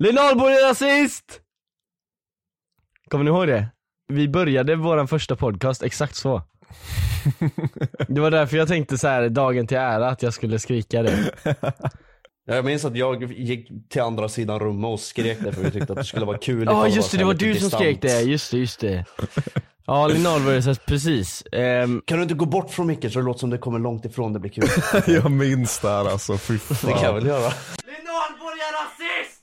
Linalborg är rasist! Kommer ni ihåg det? Vi började våran första podcast exakt så. Det var därför jag tänkte så här dagen till ära att jag skulle skrika det. Jag minns att jag gick till andra sidan rummet och skrek det för vi tyckte att det skulle vara kul. Ja just det, det var du som skrek det. Just det. Ja, Linalborg är rasist, precis. Kan du inte gå bort från mycket så det låter som det kommer långt ifrån det blir kul? Jag minns det här alltså, fy fan. Det kan jag väl göra. Linalborg är rasist!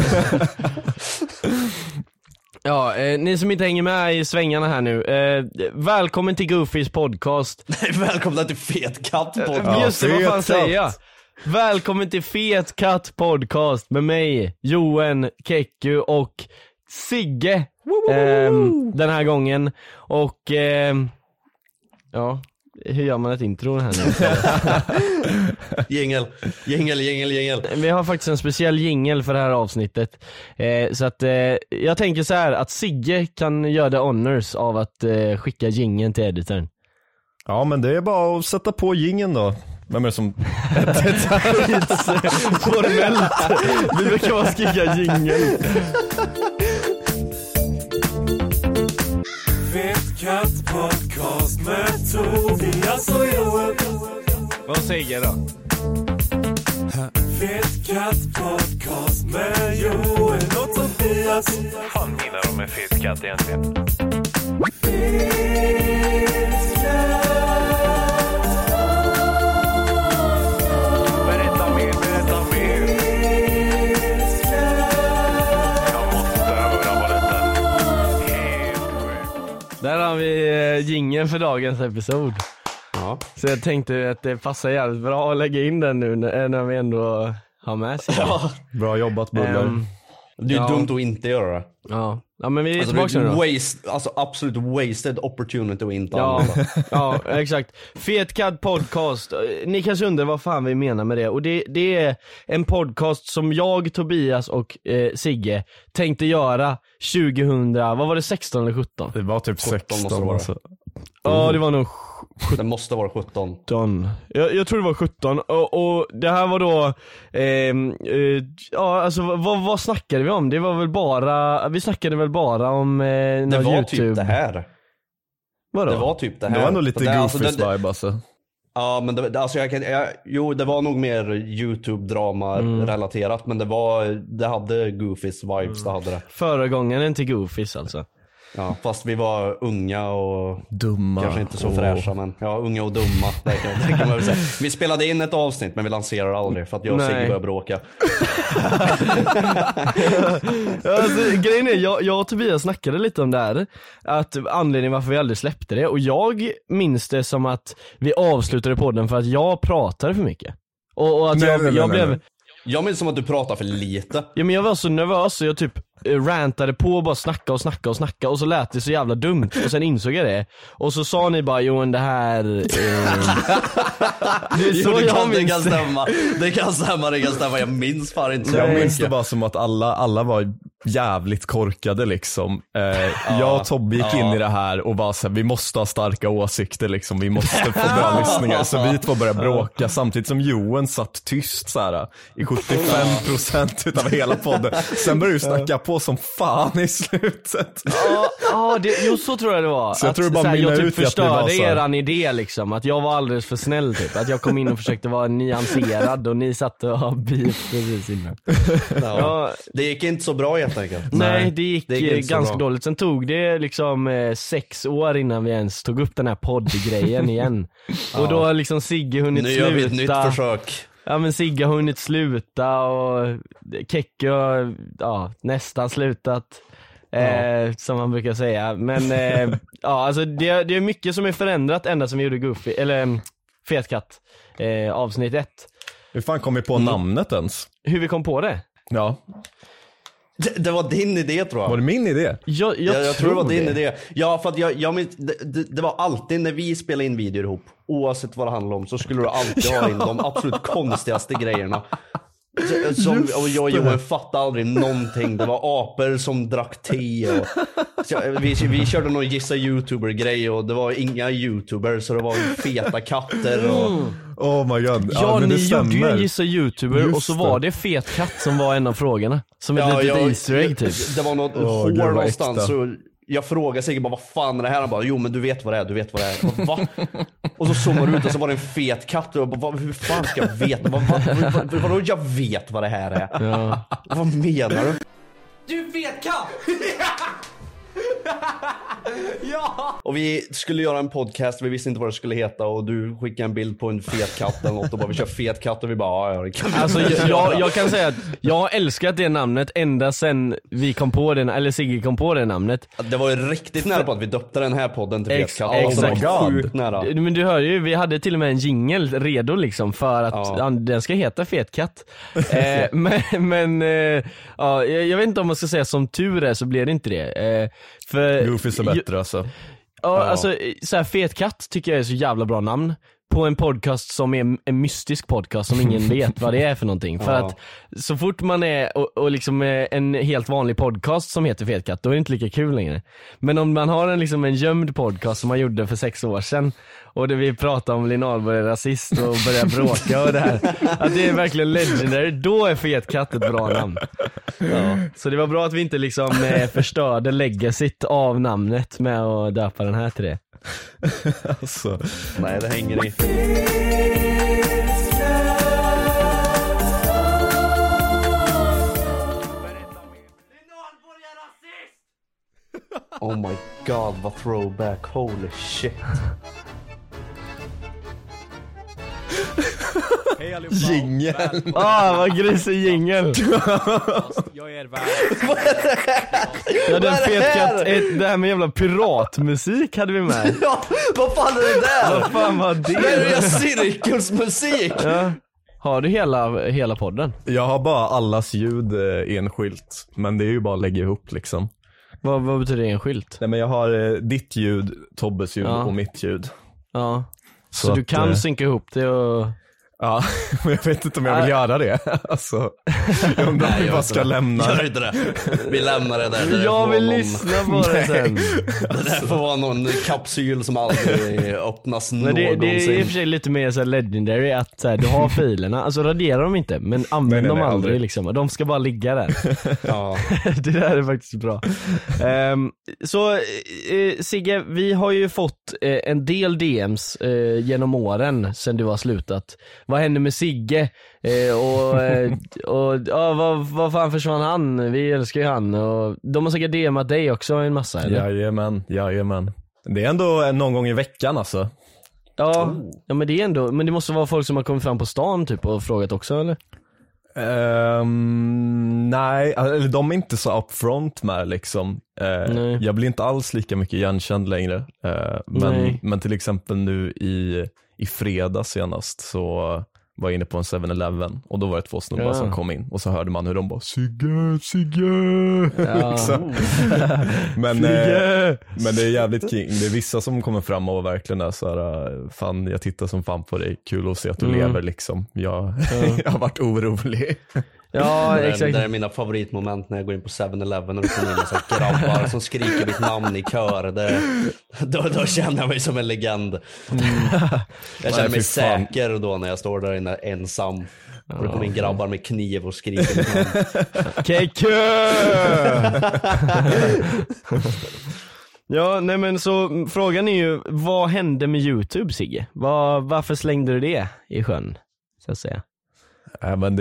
Ja, ni som inte hänger med i svängarna här nu, välkommen till Goofys podcast. Nej, välkomna till Fet Katt podcast. Just det, vad fan säger jag? Välkommen till Fet Katt podcast med mig, Johan, Kekku och Sigge den här gången. Och ja, hur gör man ett intro här nu? Jingel. Vi har faktiskt en speciell jingel för det här avsnittet. Så att jag tänker så här att Sigge kan göra the honors av att skicka jingeln till editorn. Ja, men det är bara att sätta på jingeln då. Vem är det som... Formellt. Vi brukar bara skrika jingeln. Fet Katt podcast med Tobias och Johan. Vad säger då? Fet Katt podcast med Johan och Tobias. Fan menar de med Fet Katt egentligen? Fet Katt. Berätta mer. Jag måste höra vad detta är. Där har vi jingeln för dagens episod. Ja. Så jag tänkte att det passar jävligt bra att lägga in den nu när vi ändå har med sig. Bra jobbat, Buller. Det är dumt att inte göra det. Ja, men vi är tillbaka nu då. Absolut wasted opportunity att inte använda. Ja, exakt. Fet Katt podcast. Ni kanske undrar vad fan vi menar med det. Och det är en podcast som jag, Tobias och Sigge tänkte göra 2000, vad var det, 16 eller 17? Det var typ 16 måste det vara. alltså. Ja, det var nog Det måste vara 17. Jag tror det var 17. Och det här var då ja, alltså vad snackade vi om? Det var väl bara, vi snackade väl bara om Det var YouTube. typ det här. Vadå? Det var typ det här. Det var nog lite Goofys det, vibe alltså. Ja, men det, alltså det var nog mer YouTube-drama relaterat, men det hade Goofys vibes, det hade det. Föregångaren till Goofys alltså. Ja, fast vi var unga och dumma. kanske inte så fräscha, men ja, unga och dumma. Det kan man väl säga. Vi spelade in ett avsnitt, men vi lanserade aldrig för att jag och Sigge började bråka. Alltså, grejen är, jag och Tobias snackade lite om det här, att anledningen varför vi aldrig släppte det, och jag minns det som att vi avslutade podden för att jag pratade för mycket. Och att jag blev... Jag minns som att du pratade för lite. Ja, men jag var så nervös så jag typ rantade på och bara snacka och så lät det så jävla dumt och sen insåg jag det. Och så sa ni bara, Johan, det här det är så det kan stämma. Jag minns fan inte så Jag minns mycket. det bara som att alla var jävligt korkade liksom. Jag och Tobbe gick in i det här och var så här, vi måste ha starka åsikter liksom, vi måste få bra lyssningar. Så vi två började bråka samtidigt som Johan satt tyst så här i 75% utav hela podden. Sen började du snacka på som fan i slutet. Ja, så tror jag det var. Så jag tror det bara jag ut typ förstörde eran idé liksom, att jag var alldeles för snäll typ. Att jag kom in och försökte vara nyanserad och ni satt och ha beef precis innan. Ja. Det gick inte så bra helt enkelt. Nej, det gick ganska bra. dåligt. Sen tog det liksom 6 år innan vi ens tog upp den här poddgrejen igen. Och då har liksom Sigge hunnit sluta. Nu gör vi ett nytt försök. Ja, men Sigge har hunnit sluta och Kekku har nästan slutat. Som man brukar säga. Men ja, alltså det är mycket som är förändrat ända som vi gjorde Goofy, eller Fet Katt avsnitt 1. Hur fan kom vi på namnet ens? Hur vi kom på det? Ja. Det var din idé, tror jag. Var det min idé? Jag tror det var din idé. Ja, för att det var alltid när vi spelade in videor ihop, oavsett vad det handlade om, så skulle du alltid ha in de absolut konstigaste grejerna. Och jag och Johan fattade aldrig någonting. Det var apor som drack te och vi körde någon gissa YouTuber-grej och det var inga YouTubers, så det var feta katter och... Oh my god. Ja, men ni det gjorde ju stämmer. en gissa YouTuber Just och så var det fet katt som var en av frågorna. Som ett litet Easter egg typ. Det var något gud, hår vad någonstans äkta. så jag frågade säkert bara vad fan är det här? Han bara, jo men du vet vad det är, du vet vad det är. Jag bara, va? Och så zoomar du ut och så var det en fet katt och jag bara, hur fan ska jag veta? Vadå jag vet vad det här är? Ja. Vad menar du? Du vet katt! Ja! Och vi skulle göra en podcast, vi visste inte vad det skulle heta och du skickade en bild på en fet katt eller något och bara vi kör fet katt och vi bara ja, det kan vi. Alltså jag kan säga att jag har älskat det namnet ända sen vi kom på den, eller Sigge kom på det namnet. Det var ju riktigt nära på att vi döpte den här podden till fet katt. Exakt. Det var sjukt nära. Men du hör ju, vi hade till och med en jingle redo liksom för att den ska heta fet katt. Ja, jag vet inte om man ska säga som tur är så blir det inte det. För Goofy är bättre alltså. Ja, alltså så här, fet katt tycker jag är så jävla bra namn på en podcast som är en mystisk podcast som ingen vet vad det är för någonting. För att så fort man är och liksom en helt vanlig podcast som heter fet katt, då är det inte lika kul längre. Men om man har en gömd podcast som man gjorde för 6 år sedan och det vi pratar om Linn Ahlborg är rasist och börjar bråka och det här, att det är verkligen legendary, då är fet katt ett bra namn. Ja. Så det var bra att vi inte förstörde legacyt av namnet med att döpa den här till det. Alltså. Nej, det hänger i. Oh my god, vad throwback, holy shit. Hej allihopa. Jingel. Vad grisig jingel. Jag är värd. Ja, den fet katt, det här med jävla piratmusik hade vi med. Ja, vad fan är det där? Vad fan var Det är det? ju cirkusmusik. Ja. Har du hela podden? Jag har bara allas ljud enskilt. Men det är ju bara att lägga ihop liksom. Vad betyder enskilt? Nej men jag har ditt ljud, Tobbes ljud och mitt ljud. Ja. Så att, du kan synka ihop det och... Ja, men jag vet inte om jag vill göra det. Alltså, jag undrar om vi bara ska lämna. Gör inte det. Vi lämnar det där. Det Jag får vill någon- lyssna på det sen. Det där får vara någon kapsyl som aldrig öppnas Men det är i och någonsin. för sig lite mer så här legendary att så här, du har filerna, alltså radera dem inte, men använd Nej, dem aldrig aldrig. liksom. De ska bara ligga där. Ja. Det där är faktiskt bra. Sigge, vi har ju fått en del DMs genom åren sen du har slutat. Vad hände med Sigge? Vad fan försvann han? Vi älskar ju han. Och de har säkert DMat dig också en massa, eller? Jajamän. Det är ändå någon gång i veckan alltså. Ja, men det är ändå, men det måste vara folk som har kommit fram på stan typ och frågat också, eller? Nej, eller de är inte så upfront med liksom. Nej. Jag blir inte alls lika mycket igenkänd längre. Men till exempel nu i fredag senast så var jag inne på en 7-Eleven och då var det 2 snubbar som kom in och så hörde man hur de bara Sigge. Ja. Liksom. Men det är jävligt king. Det är vissa som kommer fram och verkligen är så här, fan jag tittar som fan på dig, kul att se att du lever liksom. Jag har varit orolig. Ja, exakt. Det är mina favoritmoment när jag går in på 7-Eleven och det kommer in en sån här grabbar som skriker mitt namn i kör. Då känner jag mig som en legend. Jag känner mig fy fan. säker då när jag står där inne ensam. Och det kommer in grabbar med kniv och skriker mitt namn. Kekö! Ja, nej men så frågan är ju, vad hände med YouTube, Sigge? Varför slängde du det i sjön, så att säga? Ja, men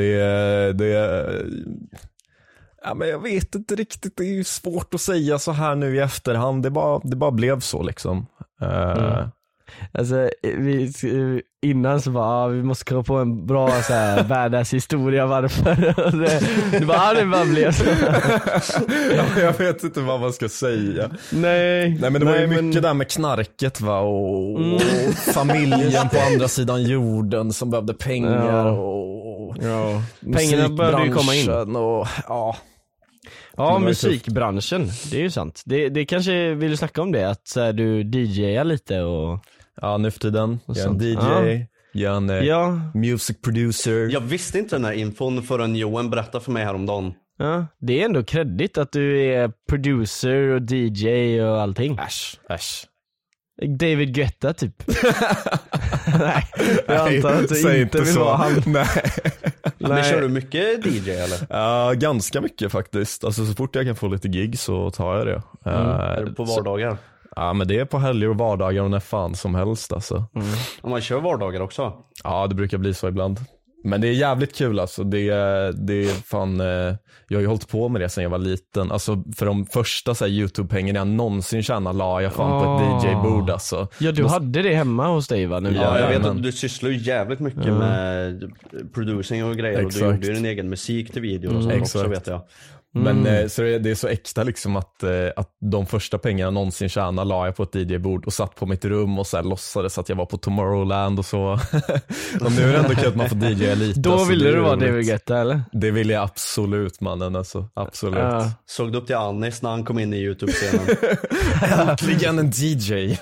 ja, men jag vet inte riktigt, det är ju svårt att säga så här nu i efterhand. Det bara blev så liksom. Alltså innan så bara vi måste komma på en bra så här badass historia varför. Det bara blev så. Ja, jag vet inte vad man ska säga. Nej men det var ju mycket där med knarket va och familjen på andra sidan jorden som behövde pengar och pengarna började ju komma in. Och Ja, musikbranschen, det är ju sant. Det kanske, vill du snacka om det? Att så här, du DJar lite och... Ja, nu för tiden. Jag är en sånt. DJ. Music producer. Jag visste inte den här infon förrän Johan berättade för mig häromdagen. Ja, det är ändå kredit att du är producer och DJ och allting. Äsch. David Guetta typ. Nej, jag antar att du inte vill vara han. Nej. Men kör du mycket DJ eller? Ja, ganska mycket faktiskt. Alltså så fort jag kan få lite gig så tar jag det. Är det på vardagar? Ja, men det är på helger och vardagar och när fan som helst alltså. Om man kör vardagar också? Ja, det brukar bli så ibland. Men det är jävligt kul alltså. Det är fan, jag har ju hållit på med det sedan jag var liten. Alltså för de första så här, YouTube-pengarna jag någonsin tjänade la jag fan på ett DJ-bord alltså. Ja, du hade det hemma hos dig va? Nu. Ja, jag vet att du sysslar ju jävligt mycket med producing och grejer. Exakt. Och du gjorde ju din egen musik till videor och sånt också, vet jag. Men så det är så äkta liksom att de första pengarna någonsin tjänade la jag på ett DJ-bord och satt på mitt rum och så här låtsades att jag var på Tomorrowland och så. Och nu är det ändå kul att man får DJ lite. Då ville du vara David Guetta eller? Det vill jag absolut mannen alltså, absolut. Ja. Såg du upp till Anis när han kom in i YouTube-scenen? Äntligen en DJ.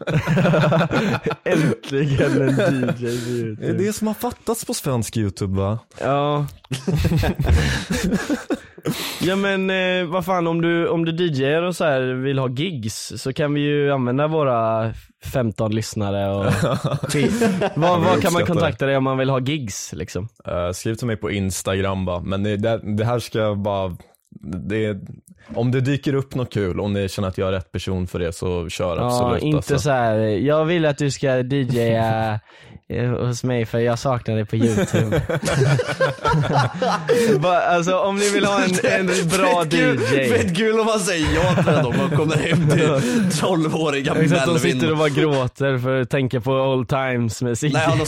Äntligen en DJ. Det är det som har fattats på svensk YouTube va? Ja. Ja men vad fan, om du DJ:ar och så här vill ha gigs så kan vi ju använda våra 15 lyssnare och vad kan man kontakta dig om man vill ha gigs liksom? Skriv till mig på Instagram bara. Men det här ska bara om det dyker upp något kul, om ni känner att jag är rätt person för det så kör absolut. Inte alltså. så här, jag vill att du ska DJ:a hos mig för jag saknar dig på YouTube. Alltså om ni vill ha en bra DJ. Fett kul om man säger ja till det då. Man kommer hem till 12-åriga Melvin. De sitter Melvin. och bara gråter för att tänka på old times med Sigge. Nej, han har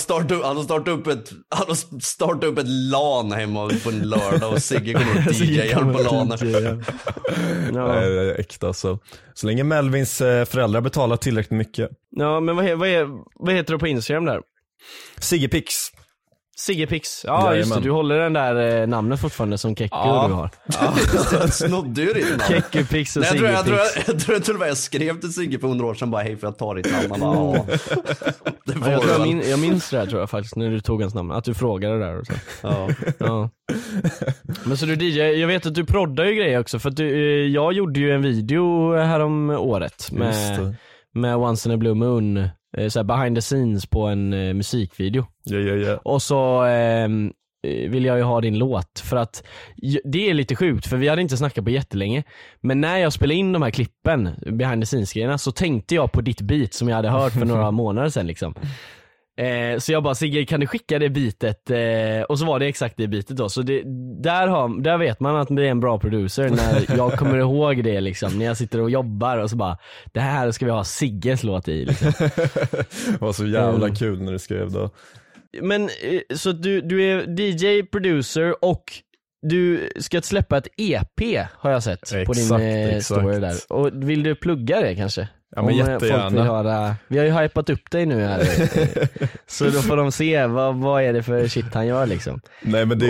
startat upp ett LAN hemma på en lördag och Sigge kommer att DJ han på LANet. Ja. Det är äkta så länge Melvins föräldrar betalar tillräckligt mycket. Ja, men vad heter du på Instagram där? Siggepix. Siggepix. Ja, just det. Du håller den där namnet fortfarande som Kekko du har. Jag snodde ju ditt namn. Kekkopix och Nej, Siggepix. jag tror till och med jag skrev till Sigge för 100 år sedan bara hej för jag tar ditt namn. Han bara, det var Jag minns det där tror jag faktiskt när du tog hans namn. Att du frågade där och så. Ja. Men så du DJ, jag vet att du proddar ju grejer också. För att jag gjorde ju en video här om året med Once in a Blue Moon, så här behind the scenes på en musikvideo. Ja. Och så vill jag ju ha din låt. För att det är lite sjukt, för vi hade inte snackat på jättelänge. Men när jag spelade in de här klippen, behind the scenes grejerna, så tänkte jag på ditt beat som jag hade hört för några månader sedan liksom. Så jag bara, Sigge, kan du skicka det bitet? Och så var det exakt det bitet då. Så där vet man att det är en bra producer när jag kommer ihåg det liksom. När jag sitter och jobbar och så bara, det här ska vi ha Sigges låt i liksom. Det var så jävla kul när du skrev då. Men så du är DJ, producer och du ska släppa ett EP har jag sett på din story där. Och vill du plugga det kanske? Ja, men jättegärna. Folk vill höra, vi har ju hypat upp dig nu här. Så då får de se vad är det för shit han gör liksom. Nej, men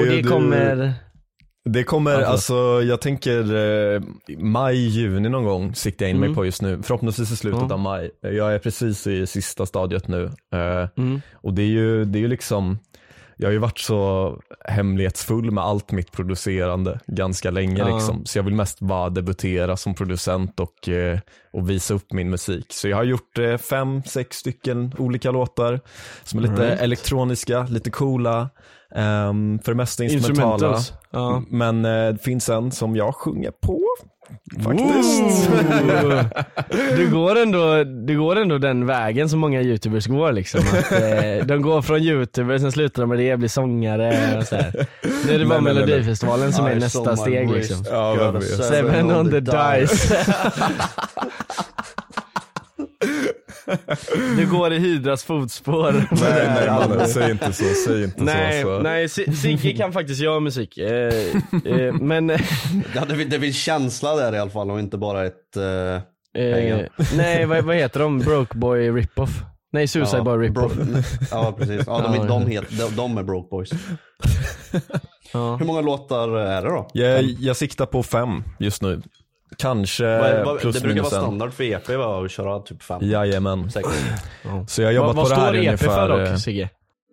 det kommer alltså jag tänker maj, juni någon gång siktar jag in mig på just nu. Förhoppningsvis i slutet av maj. Jag är precis i sista stadiet nu. Och det är ju liksom, jag har ju varit så hemlighetsfull med allt mitt producerande ganska länge liksom. Så jag vill mest bara debutera som producent och visa upp min musik. Så jag har gjort 5-6 stycken olika låtar som är lite elektroniska, lite coola. För det mesta instrumentala. Men det finns en som jag sjunger på faktiskt. Du går ändå den vägen som många YouTubers går liksom. Att, de går från YouTuber, sen slutar de med det, blir sångare och så här. Nu är det bara Melodifestivalen som är nästa steg liksom. Ja, 7 on the dice. Du går i Hydras fotspår. Nej, säg inte så. Nej, Sigge kan faktiskt göra musik. Men det finns känsla där i alla fall och inte bara ett pengar. Nej, vad heter de? Broke Boy Rip-Off. Nej, Suicide Boy Rip-Off. Ja, precis. Ja, de är Broke Boys. Hur många låtar är det då? Jag siktar på 5 just nu. Kanske plus det brukar minus vara standard för EP att köra typ 5. Jajamän. Så jag har jobbat på det här ungefär. ungefär. Vad står EP för dock, Sigge?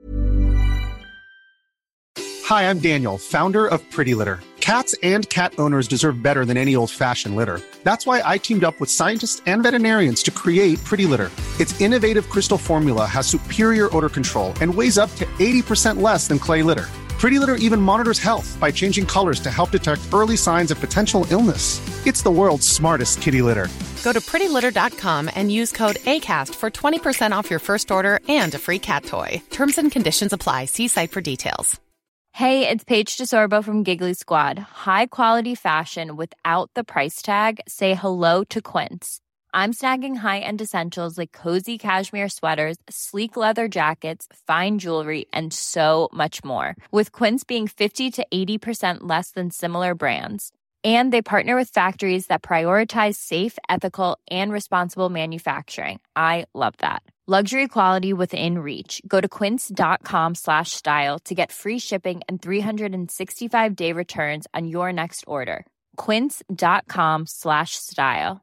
Hi, I'm Daniel, founder of Pretty Litter. Cats and cat owners deserve better than any old-fashioned litter. That's why I teamed up with scientists and veterinarians to create Pretty Litter. Its innovative crystal formula has superior odor control and weighs up to 80% less than clay litter. Pretty Litter even monitors health by changing colors to help detect early signs of potential illness. It's the world's smartest kitty litter. Go to prettylitter.com and use code ACAST for 20% off your first order and a free cat toy. Terms and conditions apply. See site for details. Hey, it's Paige DeSorbo from Giggly Squad. High quality fashion without the price tag. Say hello to Quince. I'm snagging high-end essentials like cozy cashmere sweaters, sleek leather jackets, fine jewelry, and so much more. With Quince being 50 to 80% less than similar brands. And they partner with factories that prioritize safe, ethical, and responsible manufacturing. I love that. Luxury quality within reach. Go to quince.com/style to get free shipping and 365-day returns on your next order. Quince.com/style.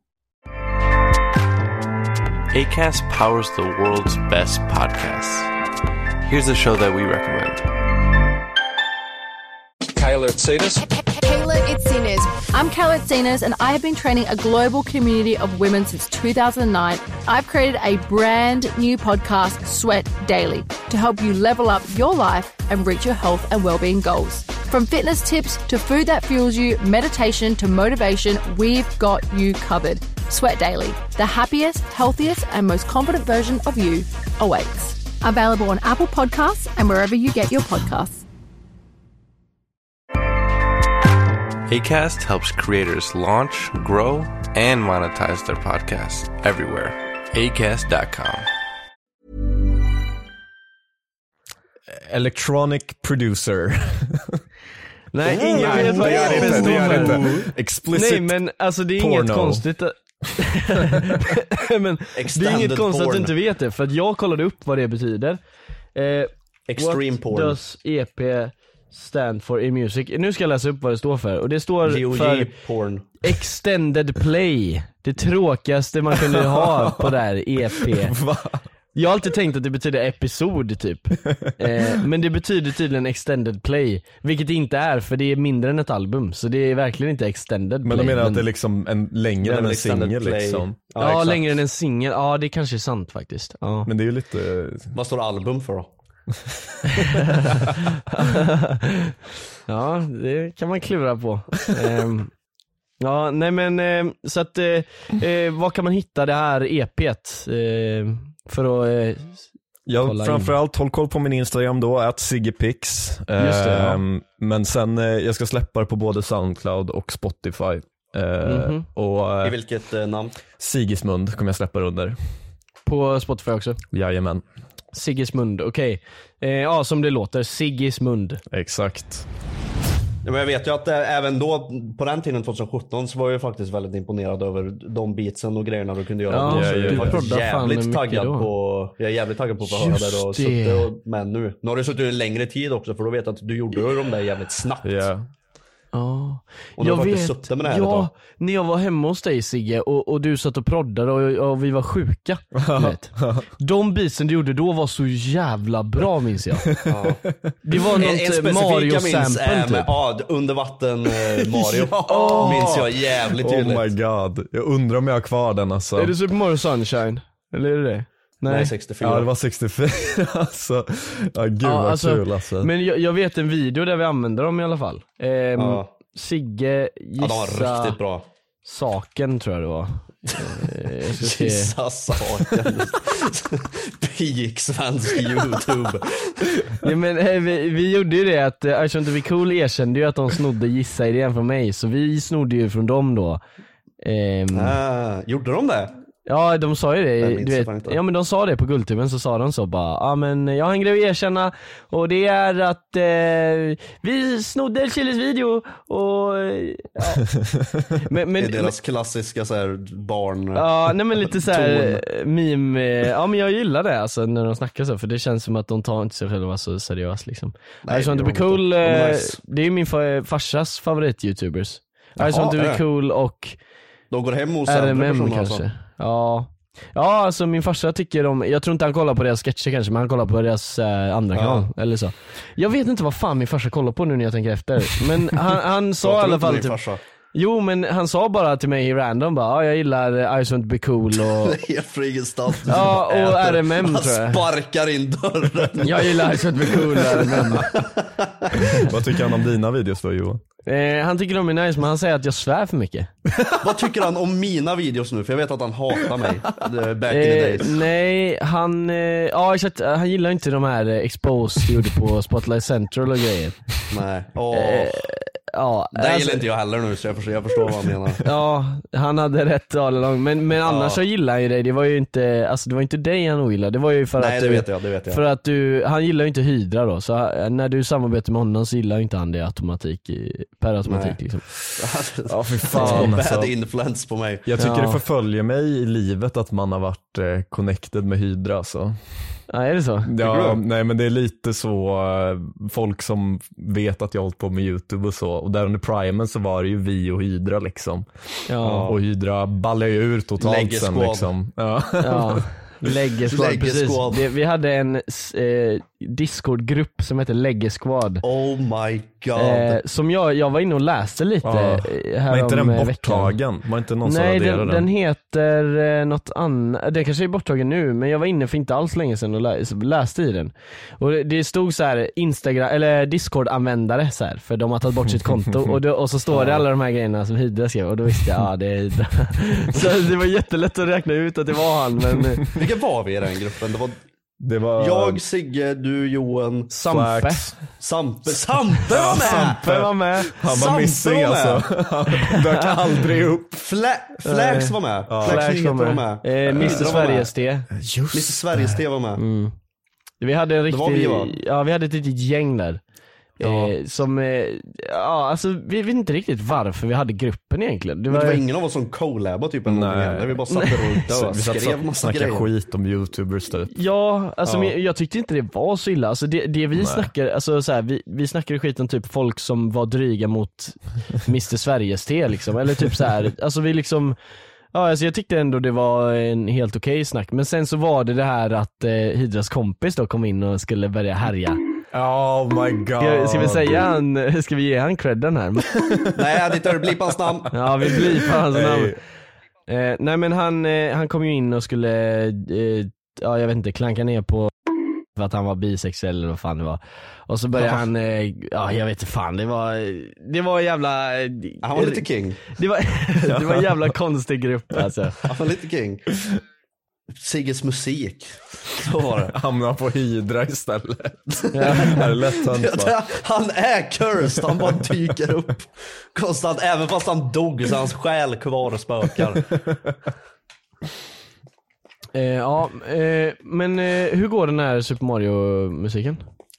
Acast powers the world's best podcasts. Here's a show that we recommend. Kayla Itsinas. Kayla Itsinas. I'm Kayla Itsinas, and I have been training a global community of women since 2009. I've created a brand new podcast, Sweat Daily, to help you level up your life and reach your health and well-being goals. From fitness tips to food that fuels you, meditation to motivation, we've got you covered. Sweat Daily, the happiest, healthiest, and most confident version of you awaits. Available on Apple Podcasts and wherever you get your podcasts. Acast helps creators launch, grow, and monetize their podcasts everywhere. Acast.com. Electronic producer. Nej, ingen vet vad EP står för. Explicit. Nej, men alltså det är inget konstigt. Men det är inget konstigt att du inte vet det, för att jag kollade upp vad det betyder. Extreme what porn. Does EP stand for in music? Nu ska jag läsa upp vad det står för. Och det står för porn. Extended play. Det tråkigaste man kunde ha på det här EP. Va? Jag har alltid tänkt att det betyder episod typ. Men det betyder tydligen extended play, vilket det inte är, för det är mindre än ett album. Så det är verkligen inte extended play. Men de menar att det är liksom längre än en singel liksom. Ja, längre än en singel. Ja, det kanske är sant faktiskt. Ja. Men det är ju lite... Vad står album för då? Ja, det kan man klura på. Ja, nej men så att vad kan man hitta det här EP:t för att framförallt håll koll på min Instagram då, @siggepix. Men sen jag ska släppa det på både Soundcloud och Spotify. Och i vilket namn? Sigismund kommer jag släppa det under. På Spotify också? Jajamän. Sigismund, okej. Ja, som det låter, Sigismund. Exakt. Ja, men jag vet ju att även då, på den tiden 2017, så var jag faktiskt väldigt imponerad över de beatsen och grejerna du kunde göra. Ja, jag är faktiskt jävligt taggad på, jag är jävligt taggad på att få höra det och suttit med nu. Nu har du suttit en längre tid också, för då vet jag att du gjorde de där jävligt snabbt. Yeah. Ja, jag vet. Med det här när jag var hemma hos dig, Sigge, och du satt och proddade och vi var sjuka. De beatsen du gjorde då var så jävla bra, minns jag. Ja. Det var något Mario-sample typ. Ja, under vatten Mario. Minns jag jävligt tydligt. Oh my god, jag undrar om jag har kvar den alltså. Är det Super Mario Sunshine? Eller är det det? Nej, 64. Ja, det var 64 alltså. Ja, gud vad kul alltså. Men jag vet en video där vi använder dem i alla fall. Sigge gissa riktigt bra. Saken tror jag det var. Gissa saken. Peak svensk YouTube. Ja, men vi gjorde ju det att I Shall Not Be Cool erkände ju att de snodde gissa-idén från mig. Så vi snodde ju från dem då. Gjorde de det? Ja, de sa ju det, du vet. Ja, men de sa det på Guldtuben, så sa de så bara, ja men jag har en grej att erkänna, och det är att vi snodde Chiles video och men det är deras klassiska så här barn. Ja, nej men lite så här meme. Ja, men jag gillar det alltså när de snackar så, för det känns som att de tar inte sig själva så seriöst liksom. I Shall Not Be Cool, det är min farsas favorit-youtubers. I Shall Not Be Cool och de går hem hos RMM kanske. Ja. Ja, alltså min farsa tycker om, jag tror inte han kollar på deras sketcher kanske, men han kollar på deras andra kanal eller så. Jag vet inte vad fan min farsa kollar på nu när jag tänker efter. Men han sa i alla fall typ, jo, men han sa bara till mig i random bara, jag gillar I Want To Be Cool och det är frigestalt. ja, och RMM tror jag. Han sparkar in dörren. Jag gillar I Want To Be Cool och RMM. Vad tycker han om dina videos då, Johan? Han tycker de är nice, men han säger att jag svär för mycket. Vad tycker han om mina videos nu? För jag vet att han hatar mig back in the days. Nej, han gillar inte de här exposed gjorde på Spotlight Central och grejer. Nej. Ja, det gillar inte jag heller nu, så jag förstår vad han menar. Ja, han hade rätt all along. Men annars så gillar han ju dig. Det var ju inte, alltså det var inte dig han ogillade. Det var ju för att det vet jag. För att han gillar ju inte Hydra då. Så när du samarbetar med honom så gillar ju inte han det per automatik liksom. Ja, för fan alltså. Bad influence på mig. Jag tycker det förföljer mig i livet att man har varit connected med Hydra så. Ja, är det så? Ja, nej men det är lite så folk som vet att jag har hållit på med YouTube och så, och där under Primen så var det ju vi och Hydra liksom. Ja. Och Hydra ballar ju ur totalt sen liksom. Ja. Läggesquad, precis. Vi hade en Discord-grupp som heter Läggesquad. Oh my god. Som jag var inne och läste lite här. Men inte den veckan. borttagen? Var inte någon Nej, som den heter något annat. Den kanske är borttagen nu, men jag var inne för inte alls länge sedan och läste i den. Och det stod så här Instagram eller Discord-användare så här, för de har tagit bort sitt konto och så står det alla de här grejerna som Hydra skrev, och då visste jag det är Hydra. Så det var jättelätt att räkna ut att det var han, men vilka var vi i den gruppen? Det var jag, Sigge, du, Johan, Sampe var med! Sampe var med! Han var missing alltså. Dök aldrig upp. Flax var med. Flax var med. Mr. Sveriges T. Mr. Sveriges T var med. Vi hade en vi hade ett riktigt gäng där. Alltså vi vet inte riktigt varför vi hade gruppen egentligen. Det var ingen av oss som collabade typ eller någonting. Vi bara satt runt och skrev massa grejer. Skit om YouTubers typ. Ja, alltså men jag tyckte inte det var så illa. Alltså det vi snackar, alltså så här, vi snackade skit om typ folk som var dryga mot Mr. Sveriges T liksom, eller typ så här. Alltså vi liksom alltså jag tyckte ändå det var en helt okej snack. Men sen så var det här att Hydras kompis då kom in och skulle börja härja. Oh my god. Ska vi ge han credden här? Nej, jag inte blippa hans namn. Ja, vi blippar hans namn. Nej men han kom ju in och skulle jag vet inte, klanka ner på för att han var bisexuell eller vad fan det var. Och så började han jag vet inte fan, det var jävla han var lite king. Det var en jävla konstig grupp alltså. Han var lite king. Sigges musik. Så var det. Hamnar på Hydra istället. Är det lätt han är cursed. Han bara dyker upp konstant. Även fast han dog så hans själ kvar och spökar. Men hur går den här Super Mario-musiken?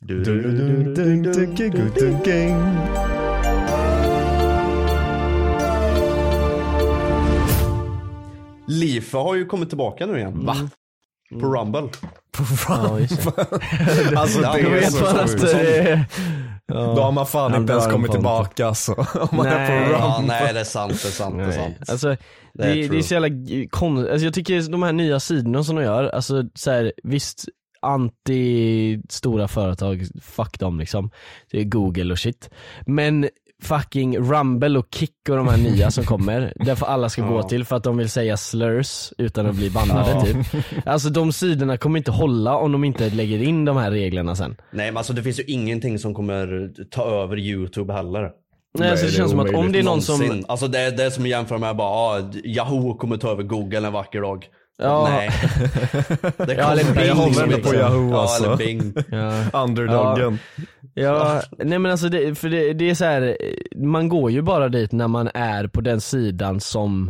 Lifa har ju kommit tillbaka nu igen. Va? På Rumble. Ja, just det. Alltså det är så då har man fan inte ens kommit tillbaka alltså, om man är på Rumble. Nej, det är sant. Alltså det är så jävla alltså jag tycker de här nya sidorna som de gör, alltså så här, visst anti-stora företag, fuck dem liksom. Det är Google och shit. Men fucking Rumble och Kick och de här nya som kommer, därför alla ska gå till för att de vill säga slurs utan att bli bannade typ. Alltså de sidorna kommer inte hålla om de inte lägger in de här reglerna sen. Nej, men alltså det finns ju ingenting som kommer ta över YouTube heller. Nej, alltså det känns som att om det är någon som alltså det är som jämför med bara Yahoo kommer ta över Google en vacker dag. Ja. Nej. Det eller Bing, jag håller på Yahoo alltså. Eller Bing. Underdoggen. Ja, nej men alltså det är så här, man går ju bara dit när man är på den sidan som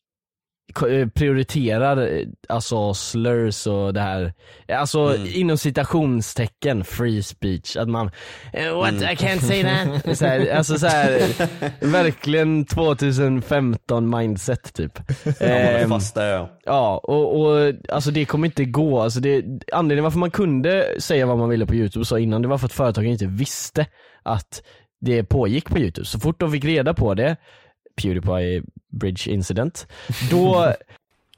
prioriterar alltså slurs och det här, alltså inom citationstecken free speech, att man what I can't say that så här, alltså så här, verkligen 2015 mindset typ. Ja, och alltså det kommer inte gå, alltså anledningen varför man kunde säga vad man ville på YouTube så innan, det var för att företagen inte visste att det pågick på YouTube. Så fort de fick reda på det, PewDiePie Bridge incident,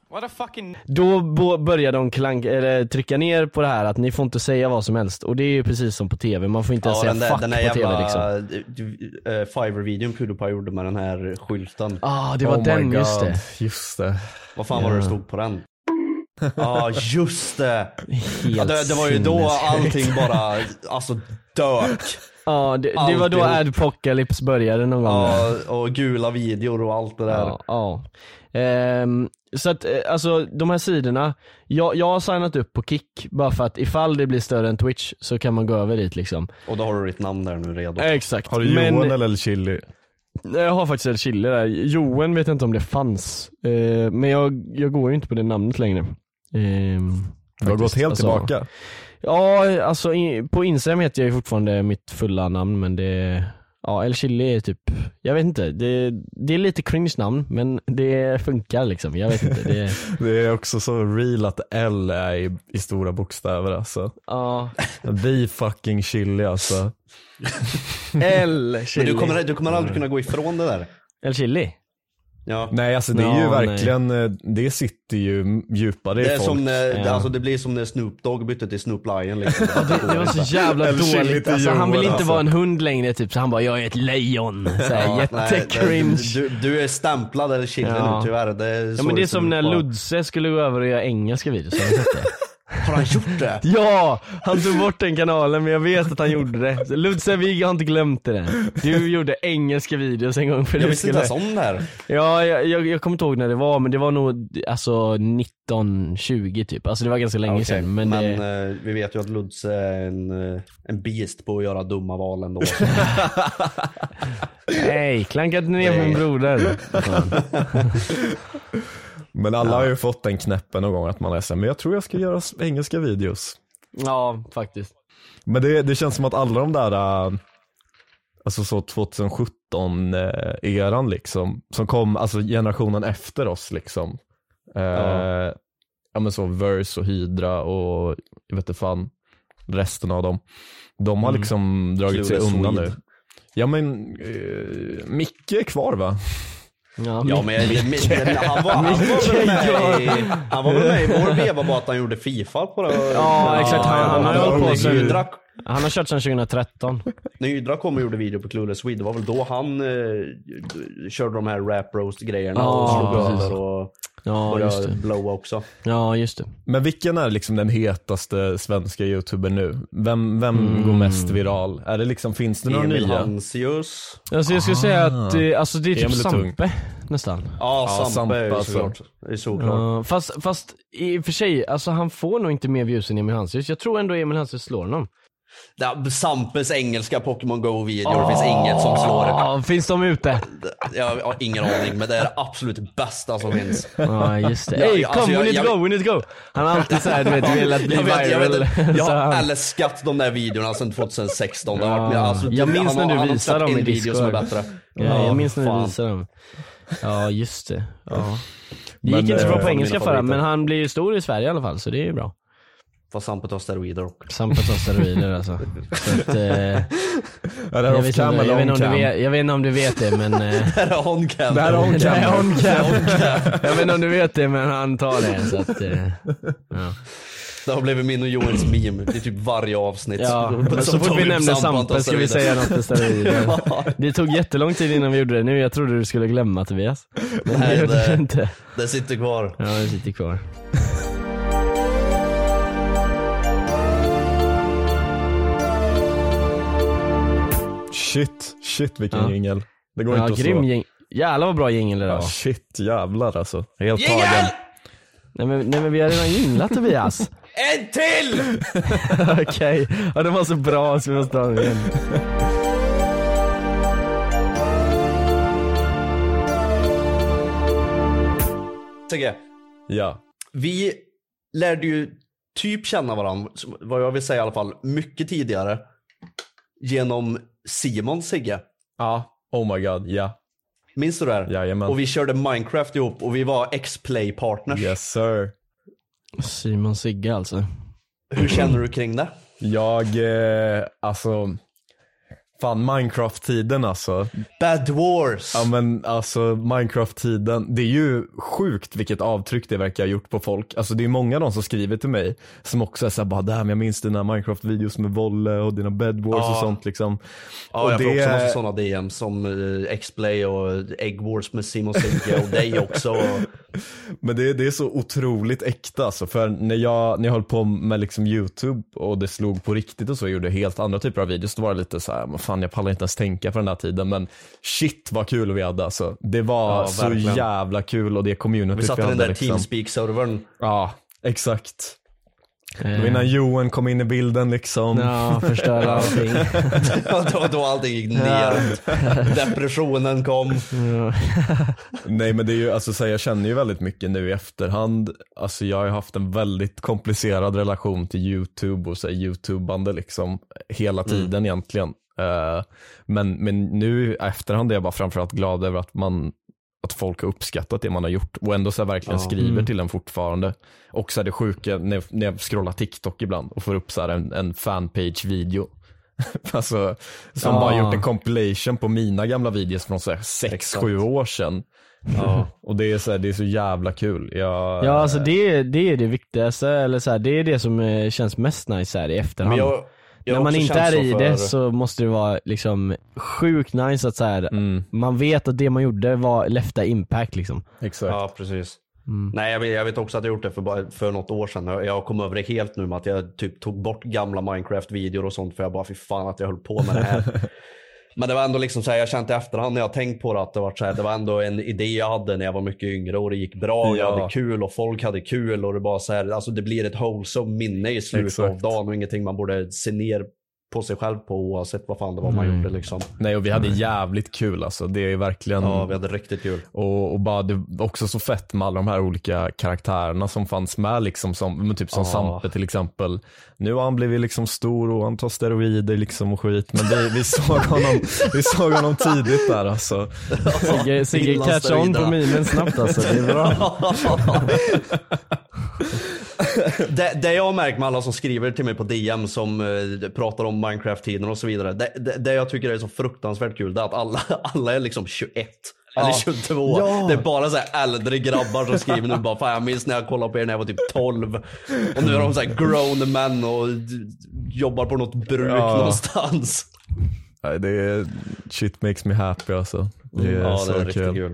What a fucking... Då börjar de trycka ner på det här att ni får inte säga vad som helst. Och det är ju precis som på tv, man får inte säga fuck den på jävla, tv liksom. Fiverr-videon PewDiePie gjorde med den här skylten. Det var den, just det. Vad fan var det stod på den? Just det. Helt det var ju då allting bara, alltså dök. Ja, det var då Adpocalypse började någon gång. Ja, och gula videor och allt det där. Ja. Så att, alltså de här sidorna, jag har signat upp på Kick bara för att ifall det blir större än Twitch så kan man gå över dit liksom. Och då har du ditt namn där nu redo. Exakt. Har du Johan eller El Chili? Jag har faktiskt El Chili där. Johan vet jag inte om det fanns. Men jag går ju inte på det namnet längre. Du har gått helt tillbaka. Ja, alltså på Instagram heter jag ju fortfarande mitt fulla namn, men det... Ja, El Chili är typ... Jag vet inte, det är lite cringe namn, men det funkar liksom, jag vet inte. Det är också så real att L är i stora bokstäver alltså. Ja. Vi fucking chili alltså. El Chili. Men du kommer aldrig kunna gå ifrån det där. El Chili? Ja. Nej, alltså det är ju verkligen, det sitter ju djupare det är i folk. Alltså det blir som när Snoop Dogg bytte till Snoop Lion liksom. Det var så jävla dåligt, alltså, han vill inte vara en hund längre typ, så han bara, jag är ett lejon. Jättecringe. Du är stämplad eller chili nu tyvärr. Men det är som när Ludse skulle gå över och göra engelska videos. Har han gjort det? Ja, han tog bort den kanalen, men jag vet att han gjorde det. Så Ludse, vi har inte glömt det. Du gjorde engelska videos en gång för jag visste inte ens om det här. Ja, jag kommer inte ihåg när det var, men det var nog alltså 1920 typ. Alltså det var ganska länge sedan. Men vi vet ju att Ludse är en beast på att göra dumma val ändå. Nej, klankat ner min broder. Men alla har ju fått den knäppen någon gång att man är så här, men jag tror jag ska göra engelska videos. Ja, faktiskt. Men det känns som att alla de där alltså så 2017-eran liksom, som kom, alltså generationen efter oss liksom. Ja men så Verse och Hydra och jag vet inte fan resten av dem. De har liksom dragit sig undan nu. Ja men Micke är kvar va? Ja men han var väl med i vår veva, bara att han gjorde FIFA på det. Ja exakt, han har kört sedan 2013. När Hydra kom och gjorde video på Clueless Swede, det var väl då han körde de här rap roast grejerna och slog över och började blowa också. Ja just det. Men vilken är liksom den hetaste svenska YouTuber nu? Vem går mest viral? Är det liksom, finns det några Emil nya? Hansius. Alltså jag skulle säga att alltså det är typ Sampe nästan. Ja, Sampe är såklart. Det är såklart. Fast i och för sig, alltså han får nog inte mer views än Emil Hansius. Jag tror ändå Emil Hansius slår honom. Sampes engelska Pokémon Go-videor, det finns inget som slår det. Finns de ute? Jag har ingen aning, men det är det absolut bästa som finns. Ja, just det. Hey, kom, we need to go. Han har alltid såhär, du vet, velat bli viral. Jag har älskat de där videorna sedan 2016. Det har varit med, alltså, jag minns när du visade dem i Discord. Ja, jag minns när du visade dem. Ja, just det. Ja. Det gick inte så bra på engelska för men han blir ju stor i Sverige i alla fall, så det är ju bra. Fast Sampe tar steroider och. Sampe tar steroider alltså. Så att, jag vet inte om du vet det, men det här är on-cam. Jag vet inte om du vet det, men han tar det så att ja. Det har blivit min och Johans meme i typ varje avsnitt. Ja, men så fort vi nämner Sampe ska vi säga något för steroider. Det tog jättelång tid innan vi gjorde det nu. Jag trodde du skulle glömma, Tobias. Men nej, det inte. Det sitter kvar. Ja, det sitter kvar. Shit vilken jingel. Det går inte att grym jävlar vad bra jingel det där. Shit jävlar alltså. Helt tagen. Nej men vi har redan jinglat, Tobias. En till! Okej. Ja, det var så bra så vi måste ta den igen. Sigge. Ja. Vi lärde ju typ känna varandra, vad jag vill säga i alla fall, mycket tidigare. Genom Simon, Sigge. Ja, oh my god, ja. Minns du det här? Jajamän. Och vi körde Minecraft ihop och vi var X-Play partners. Yes sir. Simon Sigge alltså. Hur känner du kring det? Jag, alltså Fan, Minecraft-tiden alltså. Bad Wars. Ja men alltså Minecraft-tiden, det är ju sjukt vilket avtryck det verkar ha gjort på folk. Alltså det är många av dem som skriver till mig som också är såhär bara, damn, jag minns dina Minecraft-videos med Volle och dina Bed Wars och sånt liksom. Ja, och jag får också massa sådana DM som X-Play och Egg Wars med Simon Sinke och dig också. Men det är så otroligt äkta alltså, för när jag höll på med liksom YouTube och det slog på riktigt och så, gjorde helt andra typer av videos, då var det lite så här, fan jag pallar inte ens tänka för den här tiden, men shit vad kul vi hade alltså. Det var så verkligen jävla kul, och det community vi satt i den där liksom Teamspeak-servern. Ja, exakt. Innan Johan kom in i bilden liksom. Ja, förstörde allting. då allting gick ner. Depressionen kom. Nej men det är ju, alltså så här, jag känner ju väldigt mycket nu i efterhand. Alltså jag har haft en väldigt komplicerad relation till YouTube och så här, YouTubande liksom hela tiden egentligen. Men nu i efterhand är jag bara framförallt glad över att folk har uppskattat det man har gjort och ändå så här verkligen skriver till en fortfarande. Och så är det sjuka när jag scrollar TikTok ibland och får upp så här en fanpage-video. Alltså som bara gjort en compilation på mina gamla videos från så här 6-7 år sedan. Ja. Och det är så här, det är så jävla kul. Ja, alltså det är det viktigaste, eller så här, det är det som känns mest nice här i efterhand. När man inte är i det så måste det vara liksom sjukt nice att så här, man vet att det man gjorde var lefta impact liksom. Exakt. Ja, precis. Nej, jag vet också att jag gjort det för något år sedan. Jag kom över det helt nu med att jag typ tog bort gamla Minecraft-videor och sånt, för jag bara, fy fan att jag höll på med det här. Men det var ändå liksom så här, jag kände i efterhand när jag tänkt på det att det var så här, det var ändå en idé jag hade när jag var mycket yngre och det gick bra och jag hade kul och folk hade kul och det bara så här, alltså det blir ett wholesome minne i slutet av dagen och ingenting man borde se ner på sig själv på oavsett vad fan det var man gjorde liksom. Nej, och vi hade jävligt kul alltså. Det är verkligen... Ja, vi hade riktigt kul. Och bara det var också så fett med alla de här olika karaktärerna som fanns med liksom, som Sampe till exempel. Nu har han blivit liksom stor och han tar steroider liksom och skit, men vi såg honom tidigt där alltså. Sigge catch on på minen snabbt alltså. Det är bra. Det jag har märkt med alla som skriver till mig på DM som pratar om Minecraft-tiden och så vidare, det jag tycker är så fruktansvärt kul, det är att alla är liksom 21 eller 22. Det är bara så här äldre grabbar som skriver nu bara, fan jag minns när jag kollade på er när jag var typ 12 och nu är de så här grown men och jobbar på något bruk någonstans. Det är shit makes me happy alltså. Det är så det är riktigt kul.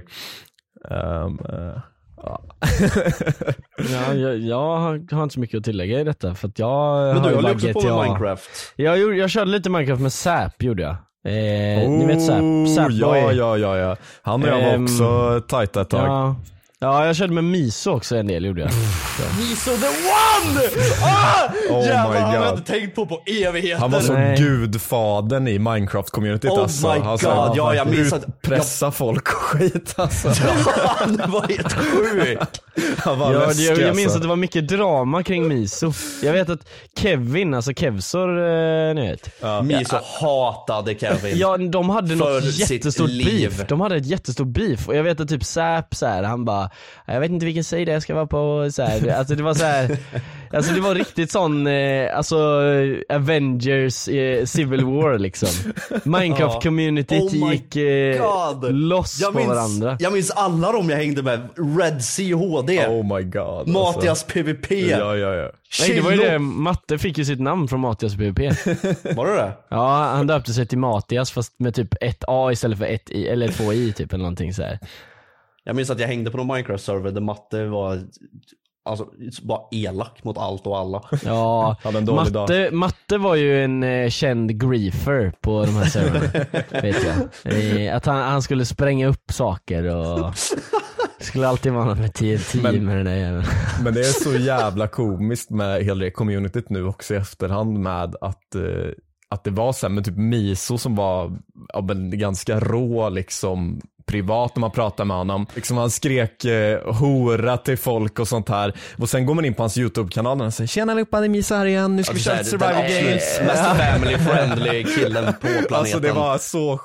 Jag har inte så mycket att tillägga i detta för att jag... Men du har höll också på med Minecraft. Jag körde lite Minecraft med Zap, gjorde jag. Ni vet Zap Boy. Ja. Han och jag var också tajta ett tag. Ja, jag körde med Miso också en del, gjorde jag. Miso the one! Jävlar, han hade inte tänkt på evigheter. Han var som gudfadern i Minecraft-communityt alltså. Oh my god, jag minns att... Pressa folk och skit alltså. Det var helt sjukt. Jag minns att det var mycket drama kring Miso. Jag vet att Kevin, alltså Kevsor, ni vet. Miso hatade Kevin. Ja, de hade något jättestort beef. De hade ett jättestort beef. Och jag vet att typ Zap så här, han bara, jag vet inte vilken sida jag ska vara på så här. Alltså det var så här, alltså det var riktigt sån alltså Avengers Civil War liksom. Minecraft communityt gick loss på varandra. Jag minns alla dem jag hängde med. Red Sea HD. Oh my god. Matias alltså. PVP. Ja. Nej, det var ju det. Matte fick ju sitt namn från Matias PVP. Var det det? Ja, han döpte sig till Matias fast med typ ett A istället för ett I eller 2 I typ eller någonting så här. Jag minns att jag hängde på någon Minecraft-server där Matte var alltså bara elak mot allt och alla. Ja, Matte var ju en känd griefer på de här serverna, vet jag. Att han skulle spränga upp saker och skulle alltid vara något med TNT med den där jäveln. Men det är så jävla komiskt med hela det communityt nu också i efterhand med att det var så här med typ Miso som var ganska rå liksom privat när man pratar med honom. Liksom han skrek hora till folk och sånt här. Och sen går man in på hans YouTube-kanal och säger, tjena allihopa, det är Misa här igen. Nu ska vi köra Survival Games. Mest family-friendly killen på planeten. Alltså det var så sjukt.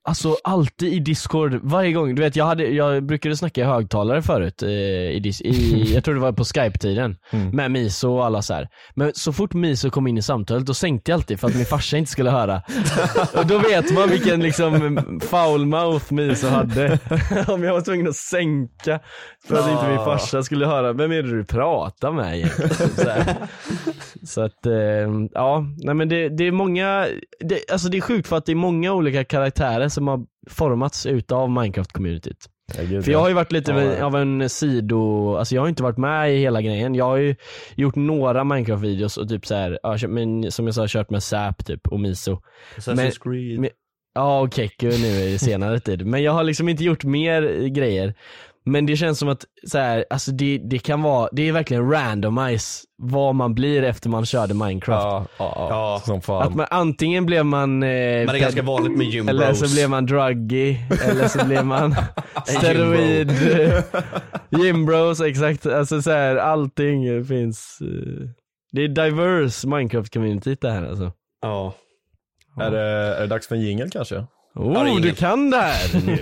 alltså alltid i Discord, varje gång, du vet jag brukade snacka i högtalare förut jag tror det var på Skype-tiden med Miso och alla så här. Men så fort Miso kom in i samtalet, då sänkte jag alltid för att min farsa inte skulle höra. Och då vet man vilken liksom foul mouth Miso hade. Om jag var tvungen att sänka för att inte min farsa skulle höra, vem är det du pratar med egentligen? Så att ja, nej men det är många, alltså det är sjukt för att det är många olika karaktärer som har formats utav Minecraft-communityt. För jag har ju varit lite av en alltså jag har inte varit med i hela grejen. Jag har ju gjort några Minecraft-videos och typ så här, men som jag sa, kört med Zap typ och Miso. Assassin's Creed. Ja, och Keku nu i senare tid. Men jag har liksom inte gjort mer grejer. Men det känns som att så här, alltså det kan vara, det är verkligen randomize vad man blir efter man körde Minecraft. Ja. Som fan. Att man, antingen blev man men det är ganska vanligt med Gymbros. eller så blev man druggy, eller så blev man steroid. Gymbros, exakt. Alltså så här, allting finns. Det är diverse Minecraft-community det här alltså. Ja. Är det dags för en jingle kanske? Du kan det här nu.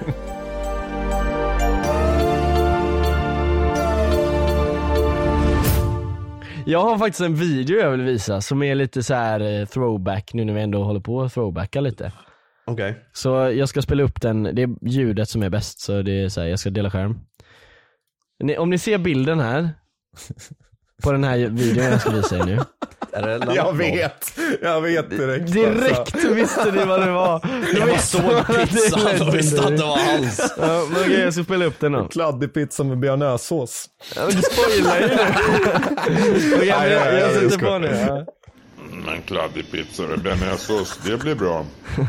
Jag har faktiskt en video jag vill visa som är lite så här throwback nu när vi ändå håller på att throwbacka lite. Okej. Så jag ska spela upp den, det är ljudet som är bäst, så det är så här, jag ska dela skärm. Om ni ser bilden här på den här videon jag ska visa er nu. Jag vet direkt. Direkt visste ni vad det var. Jag såg pizzan och visste att det var hans. Ja, men okej, jag ska spela upp den då. Kladdig pizza med bearnaisesås. Ja, men du spoilar ju nu. Okej, jag sätter på nu. Ja. En kladdig pizza med bearnaisesås, det blir bra.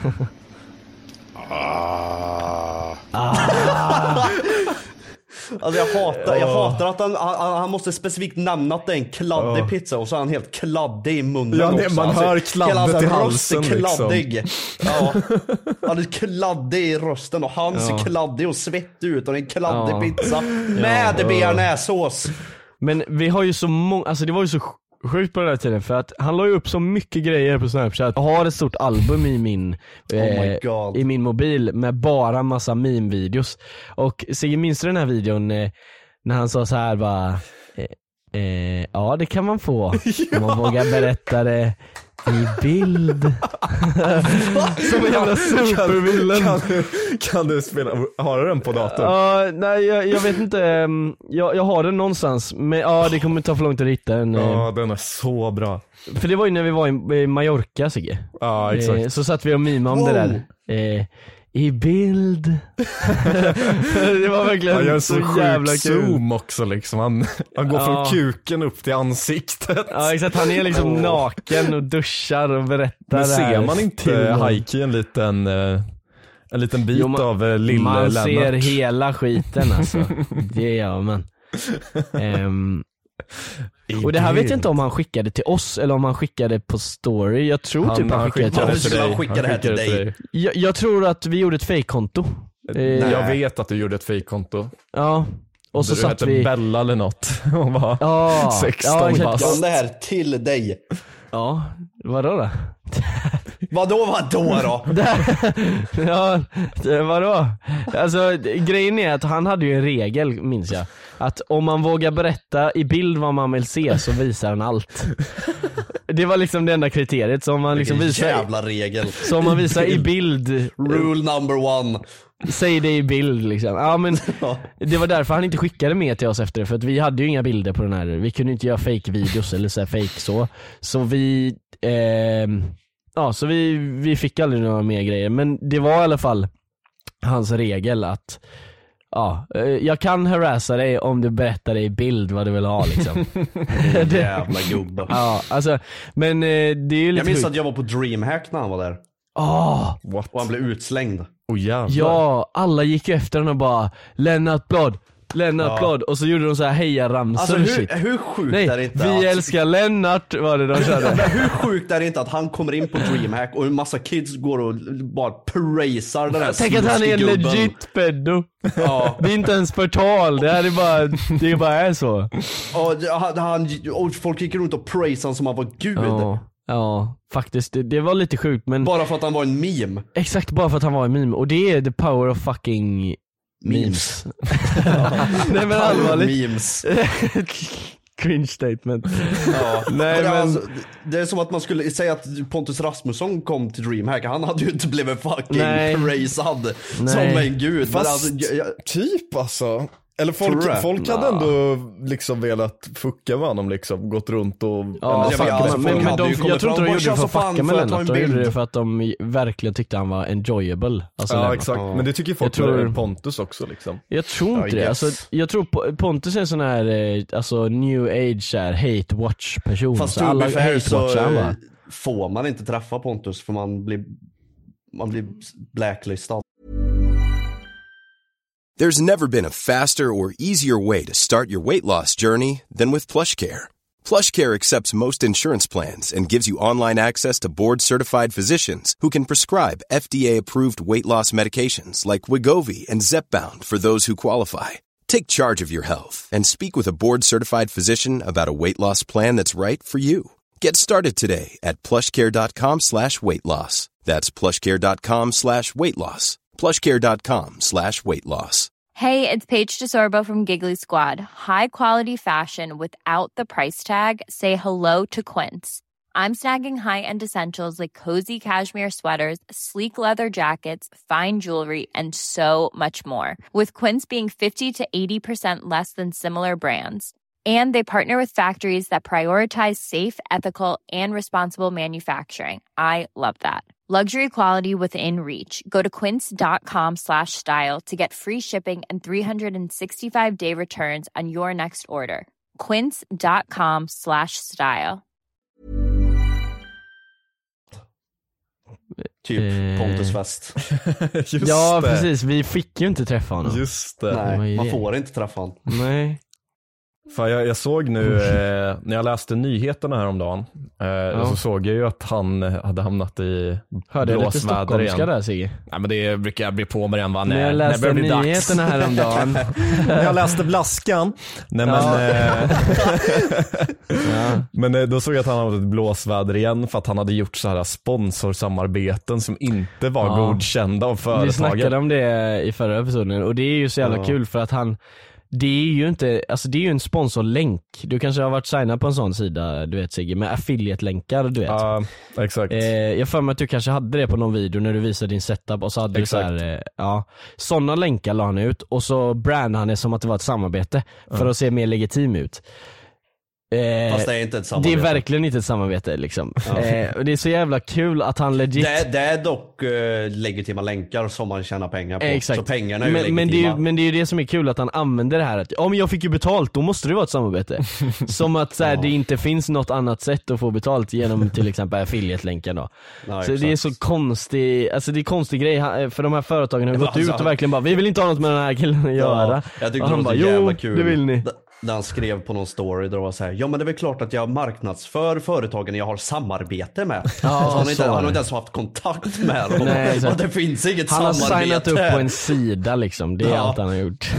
Alltså jag hatar att han måste specifikt nämna att det är en kladdig pizza och så är han helt kladdig i munnen också. Man hör kladdet i halsen kladdig. Liksom. Ja. Han är kladdig i rösten och han ser kladdig och svettig ut och det är en kladdig pizza med bearnaisesås. Men vi har ju så många, alltså det var ju så sjukt på den här tiden för att han la ju upp så mycket grejer på Snapchat. Jag har ett stort album i min mobil med bara massa meme-videos. Och Sigge, minns du den här videon när han sa så här bara ja, det kan man få om man vågar berätta det i bild. Som en jävla supervillen. Kan du spela? Har du den på datorn? Nej, jag vet inte. Jag har den någonstans. Men det kommer ta för långt att hitta den. Den är så bra. För det var ju när vi var i Mallorca, Sigge. Ja, exakt. Så satt vi och mimade om det där. I bild. Det var verkligen han gör så jävla kul. Zoom också liksom. Han går från kuken upp till ansiktet. Ja, exakt. Han är liksom naken och duschar och berättar. Men ser man inte Heike en liten bit av lille man Lennart? ser hela skiten alltså. Det gör man. Och det här vet jag inte om han skickade till oss eller om han skickade på story. Jag tror typ han skickade det här till dig. Jag tror att vi gjorde ett fake-konto. Jag vet att du gjorde ett fake-konto. Ja. Och så satt vi Bella eller något och var 16 bast. Det här till dig. Ja, vadå? Vadå då? Vadå? Alltså grejen är att han hade ju en regel, minns jag, att om man vågar berätta i bild vad man vill se så visar han allt. Det var liksom det enda kriteriet. Så om man liksom visar, jävla regel. Så om man visar i bild, rule number 1, säg det i bild liksom. Ja, men det var därför han inte skickade med till oss efter det, för att vi hade ju inga bilder på den här. Vi kunde inte göra fake videos eller så här fake så vi så vi fick aldrig några mer grejer. Men det var i alla fall hans regel att jag kan harassa dig om du berättar i bild vad du vill ha liksom. Jävla gubbe. Ja, alltså, men det är ju lite. Jag minns att jag var på Dreamhack när han var där. Och han blev utslängd. Ja, alla gick efter honom och bara Lennart Blad. Och så gjorde de så här hejaramsor. Alltså hur sjukt är det inte? Vi älskar Lennart, var det de körde. Men hur sjukt är det inte att han kommer in på Dreamhack och en massa kids går och bara praisar den här. Tänk att han är en legit pedo. Ja. Det är inte ens förtal. Det är bara så. Och folk gick runt och praisade han som han var gud. Ja, faktiskt. Det var lite sjukt, men... Bara för att han var en meme. Exakt, bara för att han var en meme. Och det är the power of fucking memes. Nej men allvarligt. Memes. Cringe statement. Ja. Nej, men... alltså, det är som att man skulle säga att Pontus Rasmusson kom till DreamHack. Han hade ju inte blivit fucking praisad som en gud. Fast typ alltså. Eller folk hade ändå liksom velat fucka med honom liksom, gått runt och... Ja, men jag tror inte de gjorde det för att fucka med Lennart. De gjorde det för att de verkligen tyckte han var enjoyable. Alltså ja, exakt. Men det tycker folk tror Pontus också liksom. Jag tror inte det. Alltså, jag tror Pontus är en sån här alltså, new age här, hate watch person. Fast så alla hate så får man inte träffa Pontus för man blir blacklistad. There's never been a faster or easier way to start your weight loss journey than with PlushCare. PlushCare accepts most insurance plans and gives you online access to board-certified physicians who can prescribe FDA-approved weight loss medications like Wegovy and Zepbound for those who qualify. Take charge of your health and speak with a board-certified physician about a weight loss plan that's right for you. Get started today at plushcare.com/weightloss. That's plushcare.com/weightloss. plushcare.com/weightloss. Hey, it's Paige DeSorbo from Giggly Squad. High quality fashion without the price tag. Say hello to Quince. I'm snagging high-end essentials like cozy cashmere sweaters, sleek leather jackets, fine jewelry, and so much more. With Quince being 50 to 80% less than similar brands. And they partner with factories that prioritize safe, ethical, and responsible manufacturing. I love that. Luxury quality within reach. Go to quince.com/style to get free shipping and 365-day returns on your next order. Quince.com/style. Typ Pontus fest. Ja, precis. Vi fick ju inte träffa honom. Just det. Nej, man får inte träffa honom. Nej. Fan, jag såg nu när jag läste nyheterna här om dagen så såg jag ju att han hade hamnat i hörde lite blåsväder igen. Där, Sigge? Nej, men det brukar jag bli på med den. När jag läste nyheterna här om dagen. När jag läste Blaskan. Nej, men då såg jag att han hade ett blåsväder igen för att han hade gjort så här sponsorsamarbeten som inte var godkända av företaget. Vi snackade om det i förra episoden och det är ju så jävla kul för att han... Det är ju inte, alltså det är ju en sponsorlänk. Du kanske har varit signad på en sån sida, du vet Sigge, med affiliate-länkar, du vet. Ja, exakt. Jag för mig att du kanske hade det på någon video när du visade din setup och så hade du så här, sådana länkar la han ut och så brandade han det som att det var ett samarbete för att se mer legitim ut. Fast det är inte ett samarbete. Det är verkligen inte ett samarbete liksom. Och det är så jävla kul att han legit... Det är dock legitima länkar som man tjänar pengar på. Exakt. Så pengarna är ju legitima. Men det är ju det som är kul att han använder det här att men jag fick ju betalt, då måste det vara ett samarbete. Som att så här, det inte finns något annat sätt att få betalt genom till exempel affiliate-länken då. Så det är så konstig, alltså det är konstig grej för de här företagen har gått ut och verkligen bara, vi vill inte ha något med den här killen att göra. Jag tyckte och han det var jävla kul. Det vill ni. När han skrev på någon story där det var så här: ja men det är väl klart att jag marknadsför företagen jag har samarbete med. Alltså han har inte ens haft kontakt med dem. Nej, och det finns inget han samarbete. Han har signat upp på en sida liksom. Det är allt han har gjort.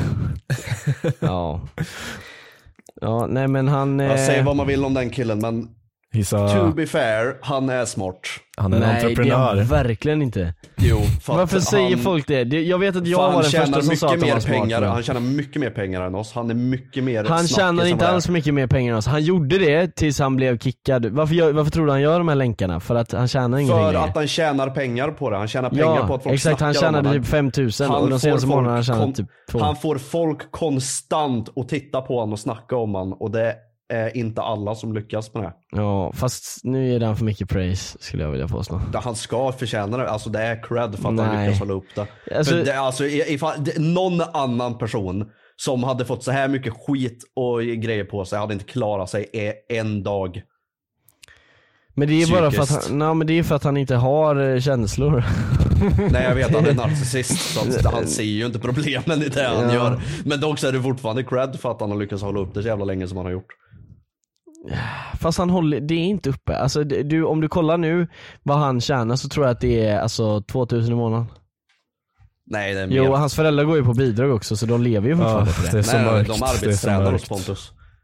Ja, nej men han... Jag säger vad man vill om den killen, men to be fair, han är smart. Han är en entreprenör. Nej, verkligen inte. Jo, varför säger folk det? Jag vet att jag var den första som sa att han var smart. Han tjänar mycket mer pengar än oss. Han är mycket mer Han tjänar inte alls mycket mer pengar än oss. Han gjorde det tills han blev kickad. Varför tror du han gör de här länkarna? För att han tjänar ingenting. För att han tjänar pengar på det. Han tjänar pengar på att folk exakt, han tjänade typ 5000 och de senaste månaderna han tjänade typ 2. Han får folk konstant att titta på honom och snacka om honom. Och det är inte alla som lyckas med det. Ja, fast nu är det för mycket praise, skulle jag vilja påstå. Han ska förtjäna det. Alltså det är cred för att han lyckas hålla upp det. Alltså, ifall någon annan person som hade fått så här mycket skit och grejer på sig hade inte klarat sig en dag. Men det är bara för att men det är för att han inte har känslor. Nej, jag vet, han är narcissist, så han ser ju inte problemen i det han gör. Men dock så är det fortfarande cred för att han har lyckats hålla upp det så jävla länge som han har gjort. Fast han håller, det är inte uppe. Alltså om du kollar nu vad han tjänar så tror jag att det är alltså 2000 i månaden. Nej, det är mer. Jo, hans föräldrar går ju på bidrag också så de lever ju fortfarande på det. Nej, de arbetstränar hos Pontus.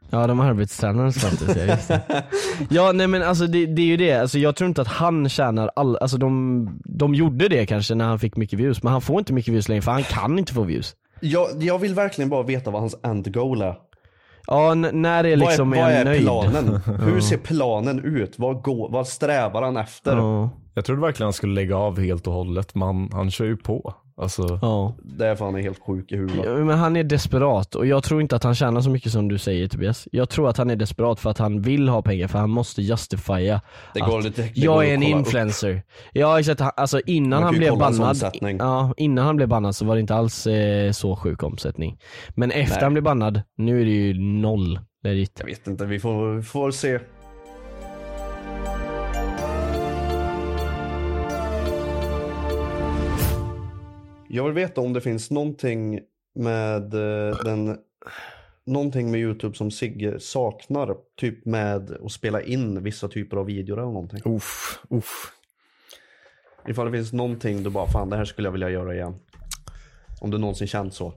Ja, de arbetstränarna samtidigt, ja, just det. Ja, nej men alltså det är ju det. Alltså jag tror inte att han tjänar alltså de gjorde det kanske när han fick mycket views, men han får inte mycket views längre för han kan inte få views. Jag vill verkligen bara veta vad hans end goal är. Ja, när är liksom vad är nöjd? planen? Hur ser planen ut? Vad strävar han efter? Ja. Jag trodde verkligen han skulle lägga av helt och hållet, men han kör ju på. Alltså. Ja. Det är för han är helt sjuk i huvudet. Ja, men han är desperat och jag tror inte att han tjänar så mycket som du säger, Tobias. Jag tror att han är desperat för att han vill ha pengar, för han måste justifiera jag är en influencer. Ja, exakt. Alltså innan han blev bannad. Ja, innan han blev bannad så var det inte alls så sjuk omsättning. Men efter han blev bannad, nu är det ju noll. Jag vet inte, vi får se. Jag vill veta om det finns någonting med någonting med YouTube som Sigge saknar, typ med att spela in vissa typer av videor eller någonting. Ifall det finns någonting du bara, fan det här skulle jag vilja göra igen. Om du någonsin känt så.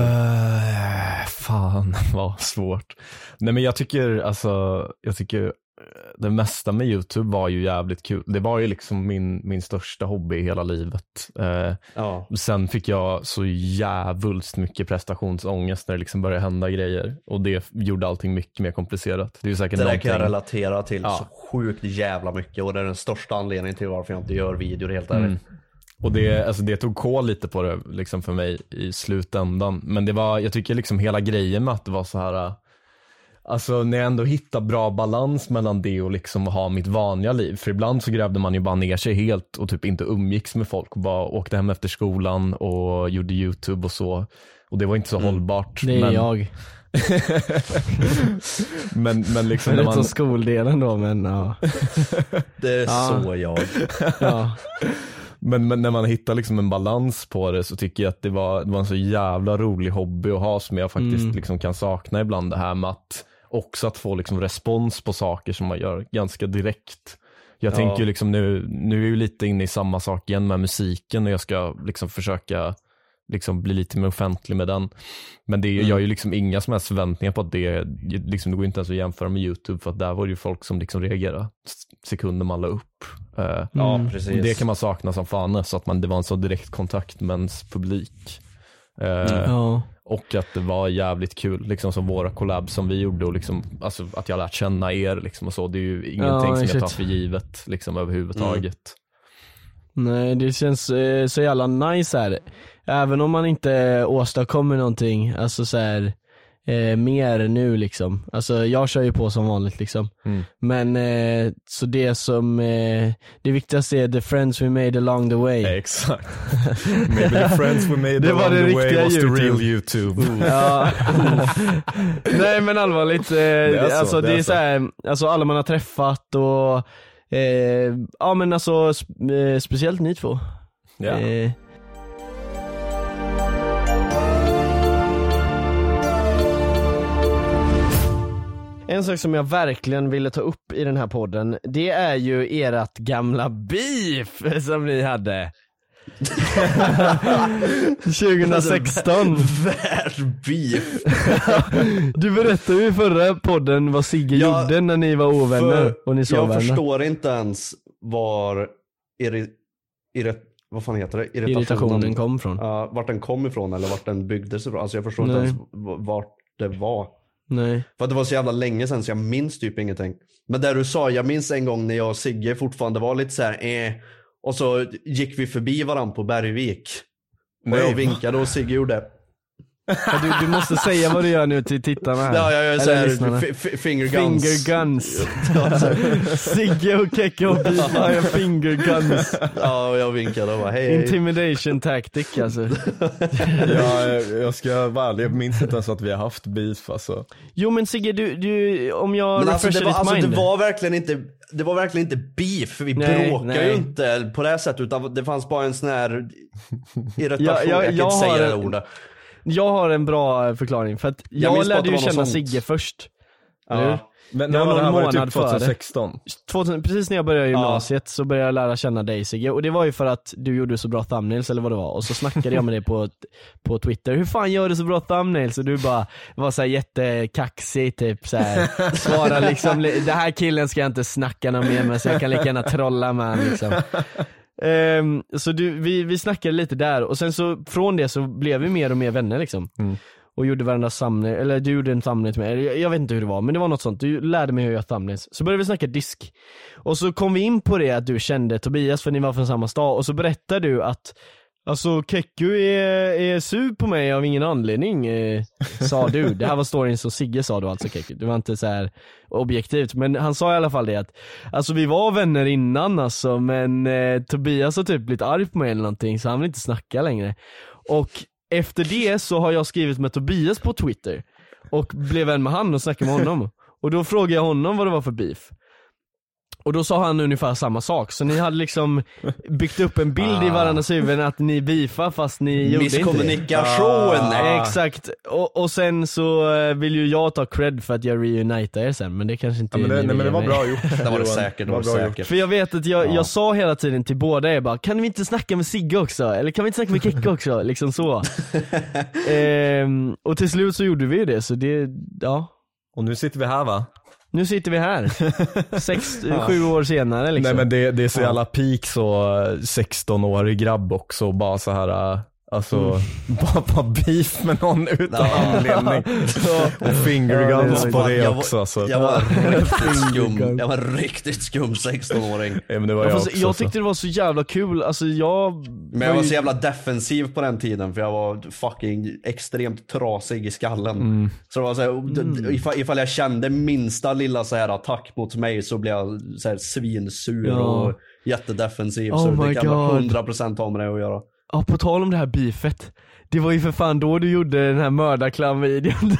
Fan vad svårt. Nej men jag tycker det mesta med YouTube var ju jävligt kul. Det var ju liksom min största hobby i hela livet. Sen fick jag så jävulst mycket prestationsångest när det liksom började hända grejer. Och det gjorde allting mycket mer komplicerat. Det är säkert det där kan jag relatera till så sjukt jävla mycket. Och det är den största anledningen till varför jag inte gör videor helt ärligt. Och det tog kål lite på det liksom för mig i slutändan. Men jag tycker liksom hela grejen med att det var så här. Alltså när jag ändå hittar bra balans mellan det och liksom ha mitt vanliga liv. För ibland så grävde man ju bara ner sig helt och typ inte umgicks med folk och bara åkte hem efter skolan och gjorde YouTube och så. Och det var inte så hållbart. Det är jag. men liksom det är lite skoldelen då, men ja. Det är så jag. Ja. Men när man hittar liksom en balans på det så tycker jag att det var en så jävla rolig hobby att ha, som jag faktiskt liksom kan sakna ibland, det här med att också att få liksom respons på saker som man gör ganska direkt. Jag tänker ju liksom nu är vi lite inne i samma sak igen med musiken och jag ska liksom försöka liksom bli lite mer offentlig med den. Men jag har ju liksom inga som helst förväntningar på att det går inte ens att jämföra med YouTube, för att där var det ju folk som liksom reagerade sekunder man la upp. Ja, precis. Det kan man sakna som fan, så att det var en så direkt kontakt med ens publik. Och att det var jävligt kul liksom, som våra collabs som vi gjorde och liksom, alltså, att jag lärt känna er liksom, och så. Det är ju ingenting som jag tar för givet liksom, överhuvudtaget. Nej, det känns så jävla nice här. Även om man inte åstadkommer någonting, alltså så här, mer nu liksom. Alltså jag kör ju på som vanligt liksom. Men så det som det viktigaste är the friends we made along the way. Exakt. Maybe the friends we made along the way was the real YouTube. Ja. Nej men allvarligt, alltså det är så här, alltså alla man har träffat och ja men alltså speciellt ni två. Ja. En sak som jag verkligen ville ta upp i den här podden, det är ju ert gamla beef som ni hade 2016. Världsbeef. Du berättade ju i förra podden vad Sigge gjorde när ni var ovänner och ni såg jag förstår inte ens var vad fan heter det? Irritationen kom från. Vart den kom ifrån eller vart den byggdes ifrån. Alltså jag förstår inte ens vart det var. Nej. För att det var så jävla länge sedan så jag minns typ ingenting. Men där du sa, jag minns en gång när jag och Sigge fortfarande var lite så här, och så gick vi förbi varandra på Bergvik. Och jag vinkade och Sigge gjorde. Du måste säga vad du gör nu till tittarna här. Ja, jag gör såhär finger guns. Sigge och Keke och Bifa gör finger guns. Ja, och jag vinkade och bara hej. Intimidation tactic alltså. Ja, jag ska vara ärlig, jag minns inte ens att vi har haft beef alltså. Jo men Sigge, du om jag men alltså, mind. Det var verkligen inte beef. Vi bråkade ju inte på det här sättet, utan det fanns bara en sån här irritation. Jag kan inte säga det ordet. Jag har en bra förklaring, för att jag lärde ju känna Sigge först. Eller? Men det var någon månad typ 2016? Precis när jag började gymnasiet så började jag lära känna dig, Sigge. Och det var ju för att du gjorde så bra thumbnails eller vad det var. Och så snackade jag med dig på Twitter. Hur fan gör du så bra thumbnails? Och du bara var så här jättekaxig typ så här. Svara liksom, det här killen ska jag inte snacka någon mer med, så jag kan lika gärna trolla med han liksom. Så vi snackade lite där. Och sen så från det så blev vi mer och mer vänner liksom. Och gjorde varandra thumbnail, eller du gjorde en thumbnail till mig. Jag vet inte hur det var, men det var något sånt. Du lärde mig hur jag gör thumbnails. Så började vi snacka disk. Och så kom vi in på det att du kände Tobias, för ni var från samma stad. Och så berättade du att alltså Kekku är sur på mig av ingen anledning, sa du. Det här var storyn som Sigge sa då, alltså Kekku. Det var inte så här objektivt, men han sa i alla fall det att alltså vi var vänner innan alltså, men Tobias har typ blivit arg på mig eller någonting, så han vill inte snacka längre. Och efter det så har jag skrivit med Tobias på Twitter och blev vän med han och snackade med honom. Och då frågade jag honom vad det var för beef. Och då sa han ungefär samma sak. Så ni hade liksom byggt upp en bild i varandras huvuden att ni beefar fast ni gjorde inte det. Misskommunikation. Exakt. Och sen så vill ju jag ta cred för att jag reunitar er sen. Men det kanske inte men det var bra gjort. Det var det säkert. För jag vet att jag sa hela tiden till båda er bara, kan vi inte snacka med Sigge också? Eller kan vi inte snacka med Kekku också? Liksom så. Och till slut så gjorde vi det. Så det, ja. Och nu sitter vi här, va? Nu sitter vi här 7 år senare liksom. Nej, men det är så jävla peak så 16-årig grabb också, bara så här alltså bara beef med någon utan anledning. Och fingerguns på det också alltså. Jag var riktigt skum 16-åring. Ja, men det var jag tyckte det var så jävla kul alltså, men jag var så jävla defensiv på den tiden, för jag var fucking extremt trasig i skallen. Så det var så här, ifall jag kände minsta lilla så här attack mot mig så blev jag så här svinsur och jättedefensiv. Så det kan 100% ha med det att göra. Ja, på tal om det här beefet. Det var ju för fan då du gjorde den här mördarklam-videon.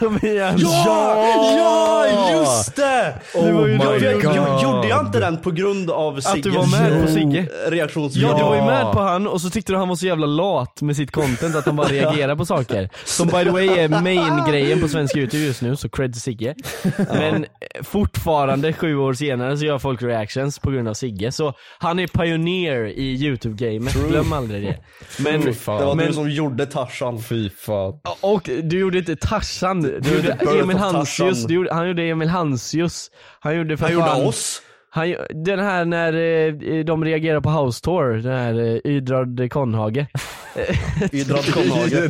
Ja, just det! Gjorde jag inte den på grund av Sigges att du var med på Sigge reaktionsvideo? Ja, du var ju med på han och så tyckte du han var så jävla lat med sitt content att han bara reagerar på saker. Som by the way är main-grejen på svensk YouTube just nu, så cred till Sigge. Men fortfarande 7 år senare så gör folk reactions på grund av Sigge. Så han är pioneer i YouTube-gamet, glöm aldrig det. Men det var du som gjorde Tarzan. Fy fan. Och du gjorde inte Tarzan, du gjorde Emil Hansius. Han gjorde Emil Hansius. Han gjorde oss. Den här när de reagerar på House Tour, den här Ydrad Konhage. Ydrad Konhage.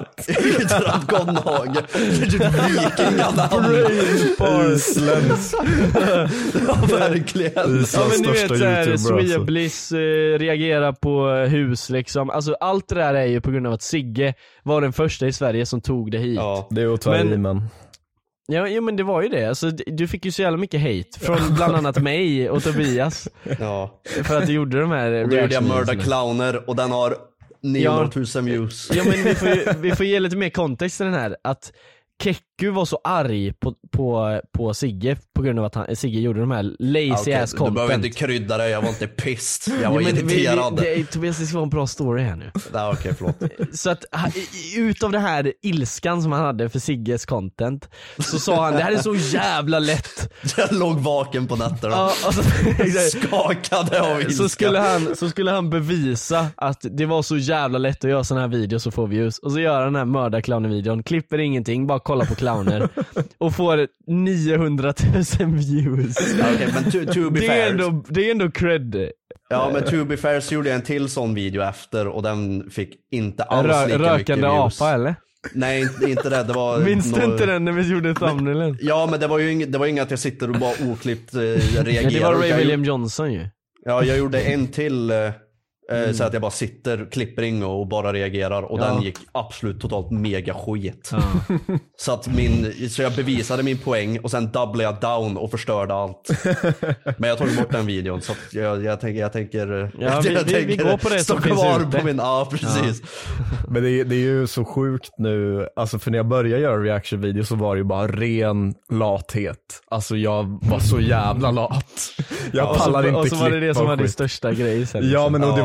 Isländsk. Ja, verkligen. Islands största YouTuber. Sweabliss reagerar på hus liksom. Alltså allt det där är ju på grund av att Sigge var den första i Sverige som tog det hit. Ja, det är otroligt, men Ja, men det var ju det. Alltså, du fick ju så jävla mycket hate från bland annat mig och Tobias. Ja. För att du gjorde de här reactionerna. Du gjorde jag mörda clowner och den har 900 000 views. Ja, men vi får ge lite mer kontext till den här. Att Kekku var så arg på Sigge på grund av att Sigge gjorde de här lazy ass content. Du behöver inte krydda det, jag var inte pissed. Jag var irriterad. Tobias, det ska vara en bra story här nu. Ja, okej, förlåt. Så att utav det här ilskan som han hade för Sigges content, så sa han, det här är så jävla lätt. Jag låg vaken på nätter och skakade av ilska. Så skulle han bevisa att det var så jävla lätt att göra såna här videos, så får vi views. Och så gör den här mördarclownen-videon, klipper ingenting, bara kolla på clowner och får 900 000 views. Okay, men to be fair, det är ändå cred. Ja, men to be fair så gjorde jag en till sån video efter och den fick inte alls lika mycket rökande views. Apa eller? Nej, inte det. Det var minns du inte den när vi gjorde thumbnailen? Ja, men det var ju inget att jag sitter och bara oklippt reagerar. Det var Ray William Johnson ju. Ja, jag gjorde en till så att jag bara sitter, klipper in och bara reagerar. Och den gick absolut totalt mega skit. Så jag bevisade min poäng och sen doublade jag down och förstörde allt. Men jag tog bort den videon. Så att jag tänker vi går på det som finns ute. På min, ja, precis. Men det är ju så sjukt nu. Alltså, för när jag började göra reaction-video så var det ju bara ren lathet. Alltså jag var så jävla lat. Jag pallar inte klippa. Och så var det som var din största grej sen. Ja, men och det var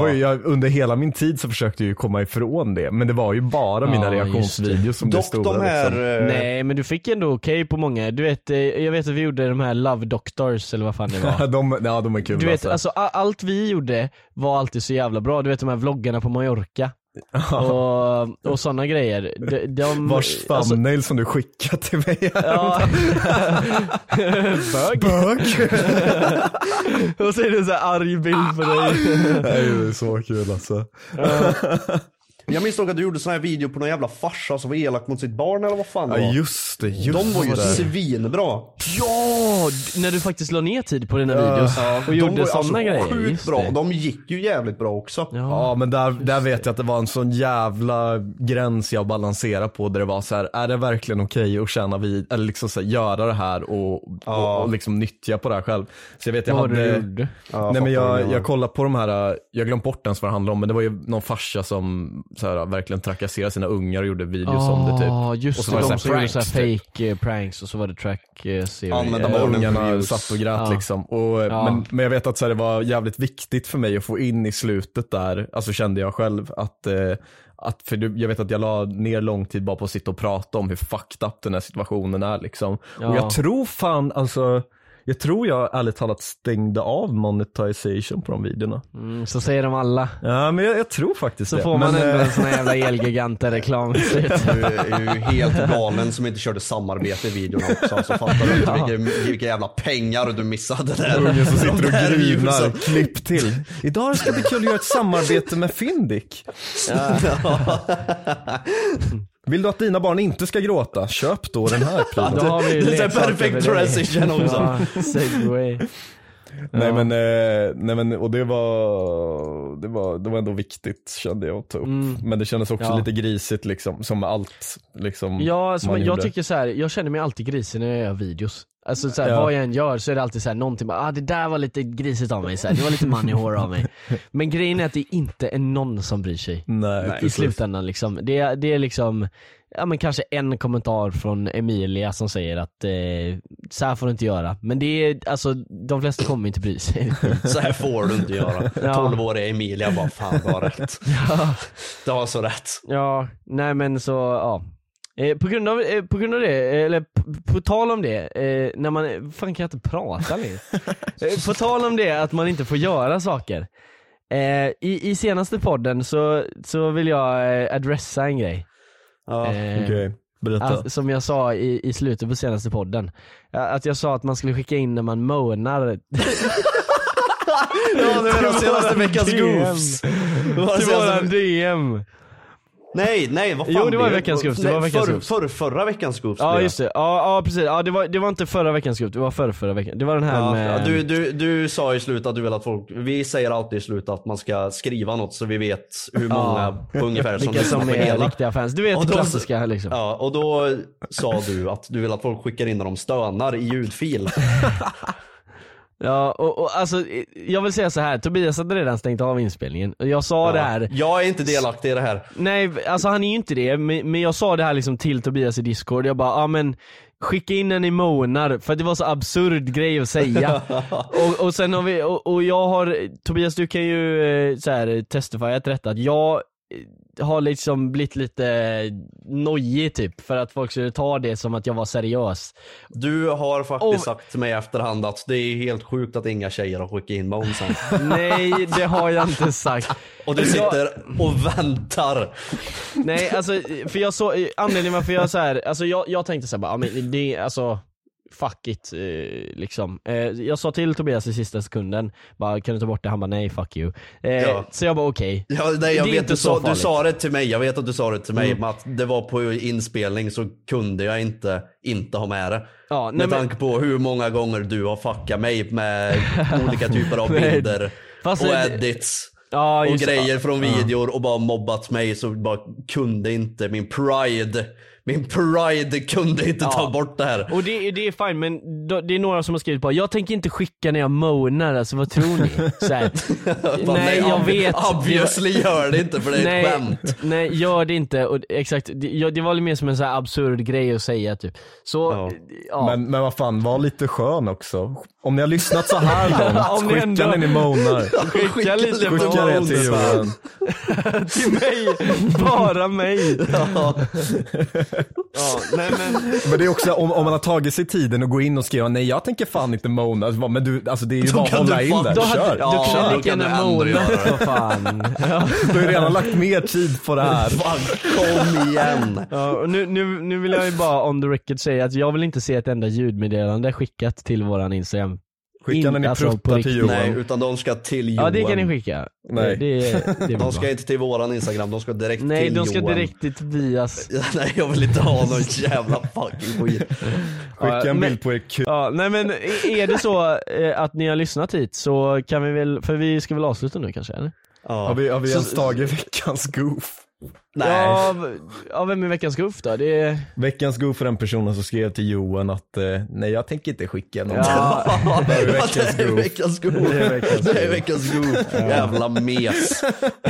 var ju, under hela min tid så försökte jag ju komma ifrån det. Men det var ju bara mina reaktionsvideos som blev stora. De här, liksom. Nej, men du fick ändå okej på många. Du vet, jag vet att vi gjorde de här Love Doctors eller vad fan det var. de är kul. Du vet, alltså allt vi gjorde var alltid så jävla bra. Du vet de här vloggarna på Mallorca. och sådana grejer. Vars thumbnail som du skickade till mig. Ja. Bög. Och så är det en så här arg bild på dig. Det är så kul alltså. Jag minns nog att du gjorde sån här video på någon jävla farsa som var elak mot sitt barn eller vad fan det var. Just det. De var ju svinbra. Ja, när du faktiskt la ner tid på dina videos och gjorde sådana grejer. Sjukt bra. De gick ju jävligt bra också. Ja, men där vet jag att det var en sån jävla gräns jag balanserade på, där det var så här: är det verkligen okej att känna vid, eller liksom så här, göra det här och liksom nyttja på det här själv. Så jag vet, jag hade nej, men jag kollade på de här, jag glömde bort ens vad det handlade om, men det var ju någon farsa som så här, verkligen trakasserade sina ungar och gjorde videos om det typ. Ja, just och så det, var de det som gjorde pranks, så här fake pranks, och så var det track-serie. Ungarna satt och grät liksom. Men jag vet att så här, det var jävligt viktigt för mig att få in i slutet där, alltså kände jag själv att för jag vet att jag la ner lång tid bara på att sitta och prata om hur fucked up den här situationen är liksom. Och jag tror jag ärligt talat stängde av monetization på de videorna. Så säger de alla. Ja, men jag tror faktiskt så det. Så får man ändå en sån här jävla elgiganter-reklam. Du är ju helt galen som inte körde samarbete i videorna också. Så fattar du inte vilka jävla pengar du missade där. Ungen som sitter och grinar. Klipp till. Idag ska det kul att göra ett samarbete med Fyndik. Vill du att dina barn inte ska gråta? Köp då den här prylen. Då har vi det är perfect transition också. Segway. Nej men och det var ändå viktigt, kände jag att ta upp. Men det kändes också lite grisigt liksom, som allt liksom. Ja, alltså, jag tycker så här, jag känner mig alltid grisig när jag gör videos. Alltså så här, vad jag än gör så är det alltid så här, någonting bara, det där var lite grisigt av mig så här, det var lite money whore av mig. Men grejen är att det inte är någon som bryr sig. Nej, i slutändan liksom. Det är liksom, ja men kanske en kommentar från Emilia som säger att så här får du inte göra. Men det är, alltså de flesta kommer inte bry sig. Så här får du inte göra. 12-åriga Emilia bara, fan du har rätt. Det var så rätt. Ja, nej men så, ja. På grund av det, eller på tal om det, när man, fan kan jag inte prata längre. På tal om det, att man inte får göra saker. I senaste podden så vill jag adressa en grej. Okej. Berätta. Som jag sa i slutet på senaste podden. Att jag sa att man skulle skicka in när man moanar. Ja, det var senaste veckans goofs. Det var en DM. Nej, vad fan. Jo, det var veckans goof. Det var veckans goof. Förra veckans goof. Ja, just det. Ja, precis. Ja, det var inte förra veckans goof. Det var förra veckan. Det var den här med... Du sa i slutet att du vill att folk... Vi säger alltid i slutet att man ska skriva något så vi vet hur många ungefär som vilka som är hela. Riktiga fans. Du vet, klassiska liksom. Ja, och då sa du att du vill att folk skickar in när de stönar i ljudfil. Ja, och alltså, jag vill säga så här, Tobias hade redan stängt av inspelningen. Jag sa det här. Jag är inte delaktig i det här. Nej, alltså han är ju inte det. Men jag sa det här liksom till Tobias i Discord. Jag bara, men skicka in en i monar. För det var så absurd grej att säga. och sen har vi, och jag har, Tobias du kan ju så här testifya till detta, att jag har liksom blivit lite nojig typ för att folk skulle ta det som att jag var seriös. Du har faktiskt sagt till mig i efterhand att det är helt sjukt att inga tjejer har skickat in monsen. Nej, det har jag inte sagt. Och du sitter och väntar. Nej, alltså för jag så anledningen varför jag så här, alltså jag tänkte så här bara, men det alltså fuck it liksom. Jag sa till Tobias i sista sekunden bara, kan du ta bort det? Han bara, nej, fuck you. Så jag bara, okej. Ja, nej, jag vet, du sa det till mig. Jag vet att du sa det till mig, men att det var på inspelning så kunde jag inte ha med det. Ja, med tanke på hur många gånger du har fuckat mig med olika typer av bilder och edits. Och grejer från videor och bara mobbat mig, så bara kunde inte min pride min pride kunde inte ta bort det här. Och det är fine, men det är några som har skrivit på, jag tänker inte skicka när jag moanar, alltså vad tror ni? Så här, nej, jag vet. Obviously gör det inte, för det är ett skämt. Nej, gör det inte. Och, exakt, det var lite mer som en så här absurd grej att säga typ. Så, Men vad fan, var lite skön också. Om ni har lyssnat så här långt, skicka när ni moanar. Skicka lite skicka det till Johan. Till mig, bara mig. Nej, men det är också, om man har tagit sig tiden och gå in och skriva, nej jag tänker fan inte mona. Men du, alltså det är ju bara att hålla in där, kör. Då kan lika gärna mona, för fan. Du har redan lagt mer tid på det här. Fan, kom igen. Och nu vill jag ju bara on the record säga att jag vill inte se ett enda ljudmeddelande skickat till våran Instagram. Skicka när ni pruttar till Johan. Nej, utan de ska till Johan. Ja, det kan ni skicka. Nej. Det de ska inte till våran Instagram, de ska direkt till Johan. Nej, de ska direkt till Tobias. Nej, jag vill inte ha någon jävla fucking skit. Skicka en bild på er kul. Ja, nej men är det så att ni har lyssnat hit, så kan vi väl, för vi ska väl avsluta nu kanske, eller? Ja. Har vi ens tagit veckans goof? Nej. Ja, vem är veckans goof då? Det är... Veckans goof för den personen som skrev till Johan att nej, jag tänker inte skicka någon. Ja. Det är veckans goof. Det är veckans goof. Jävla mes.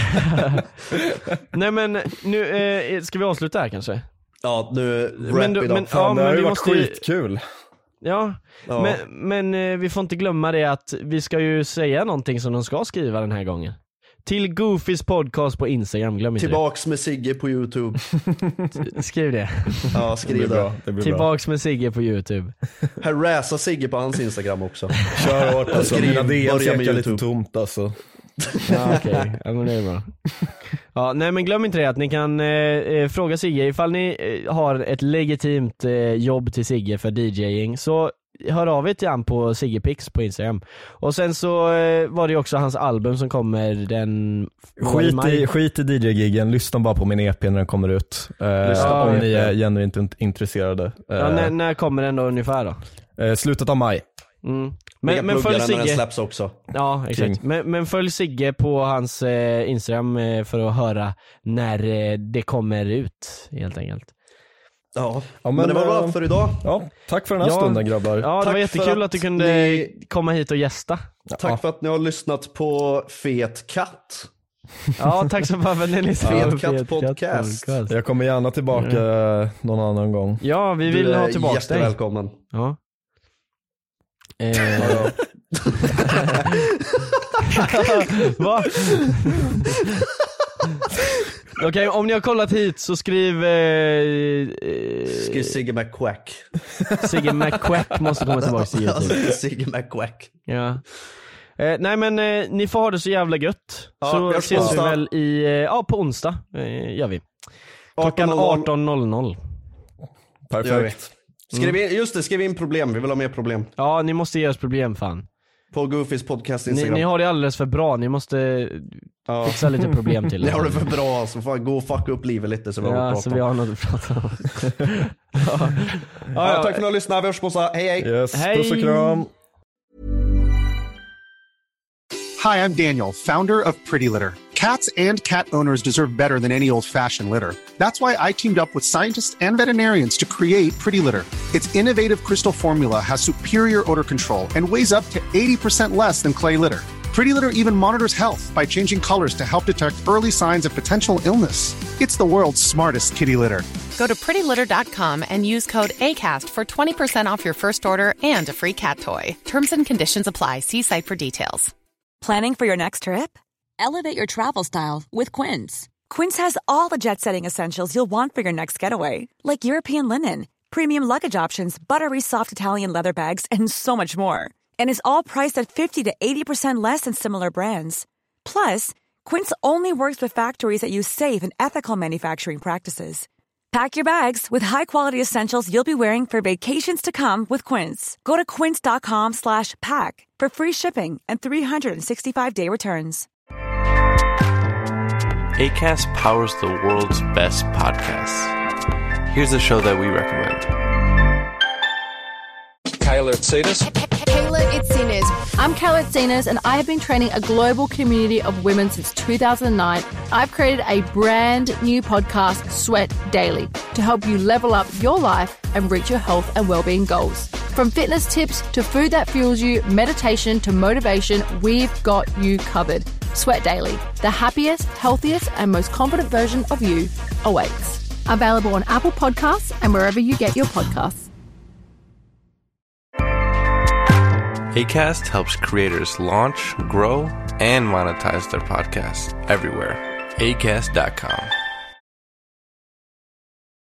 Nej, men nu ska vi avsluta här kanske? Ja, nu wrap it up. Fan, det har ju varit skitkul. Ja. Men vi får inte glömma det att vi ska ju säga någonting som de ska skriva den här gången. Till Goofys podcast på Instagram, glöm inte. Tillbaks med Sigge på YouTube. Skriv det. Ja, skriv det. Tillbaks med Sigge på YouTube. Harassa Sigge på hans Instagram också. Kör hårt alltså, mina DMs ekar lite tomt alltså. Ja, okej. Ja, men det är bra. Ja, nej, men glöm inte det att ni kan fråga Sigge ifall ni har ett legitimt jobb till Sigge för DJing, så hör av er till han på Siggepix på Instagram. Och sen så var det också hans album som kommer den skit i DJ-giggen, lyssna bara på min EP när den kommer ut. Om ni är genuint intresserade. När kommer den då ungefär då? Slutet av maj. Men följ Sigge. Den släpps också. Ja, exakt. Men följ Sigge på hans Instagram för att höra när det kommer ut, helt enkelt. Ja, men det var bra för idag. Ja, tack för den här stunden, grabbar. Ja, det var jättekul att du kunde komma hit och gästa. Tack för att ni har lyssnat på Fet Katt. Ja, tack så mycket för att ni lyssnade på Fet Katt podcast. Jag kommer gärna tillbaka någon annan gång. Ja, vi vill ha tillbaka dig. Jättevälkommen. Ja. Va? Okej, om ni har kollat hit så skriv Sigge McQuack. Sigge McQuack måste komma tillbaka till YouTube. Sigge McQuack. Ja. Nej, men ni får ha det så jävla gött. Ja, så ses vi väl på onsdag. Gör vi. Klockan 18:00. Perfekt. Skriv in problem, vi vill ha mer problem. Ja, ni måste ge oss problem, fan. På Goofys podcast Instagram. Ni har det alldeles för bra, ni måste fixa lite problem till. Ni har det för bra, så får gå och fucka upp livet lite så vi har så vi har något att prata om. Tack för att ni har lyssnat, vi hörs på så. Hej. Yes, puss och kram. Hi, I'm Daniel, founder of Pretty Litter. Cats and cat owners deserve better than any old-fashioned litter. That's why I teamed up with scientists and veterinarians to create Pretty Litter. Its innovative crystal formula has superior odor control and weighs up to 80% less than clay litter. Pretty Litter even monitors health by changing colors to help detect early signs of potential illness. It's the world's smartest kitty litter. Go to prettylitter.com and use code ACAST for 20% off your first order and a free cat toy. Terms and conditions apply. See site for details. Planning for your next trip? Elevate your travel style with Quince. Quince has all the jet-setting essentials you'll want for your next getaway, like European linen, premium luggage options, buttery soft Italian leather bags, and so much more. And is all priced at 50 to 80% less than similar brands. Plus, Quince only works with factories that use safe and ethical manufacturing practices. Pack your bags with high-quality essentials you'll be wearing for vacations to come with Quince. Go to quince.com/pack for free shipping and 365-day returns. Acast powers the world's best podcasts. Here's a show that we recommend. Kyler Tsadis. Kayla Khaled Itzinas. I'm Khaled Itzinas, and I have been training a global community of women since 2009. I've created a brand new podcast, Sweat Daily, to help you level up your life and reach your health and well-being goals. From fitness tips to food that fuels you, meditation to motivation, we've got you covered. Sweat Daily, the happiest, healthiest, and most confident version of you awaits. Available on Apple Podcasts and wherever you get your podcasts. Acast helps creators launch, grow, and monetize their podcasts everywhere. Acast.com.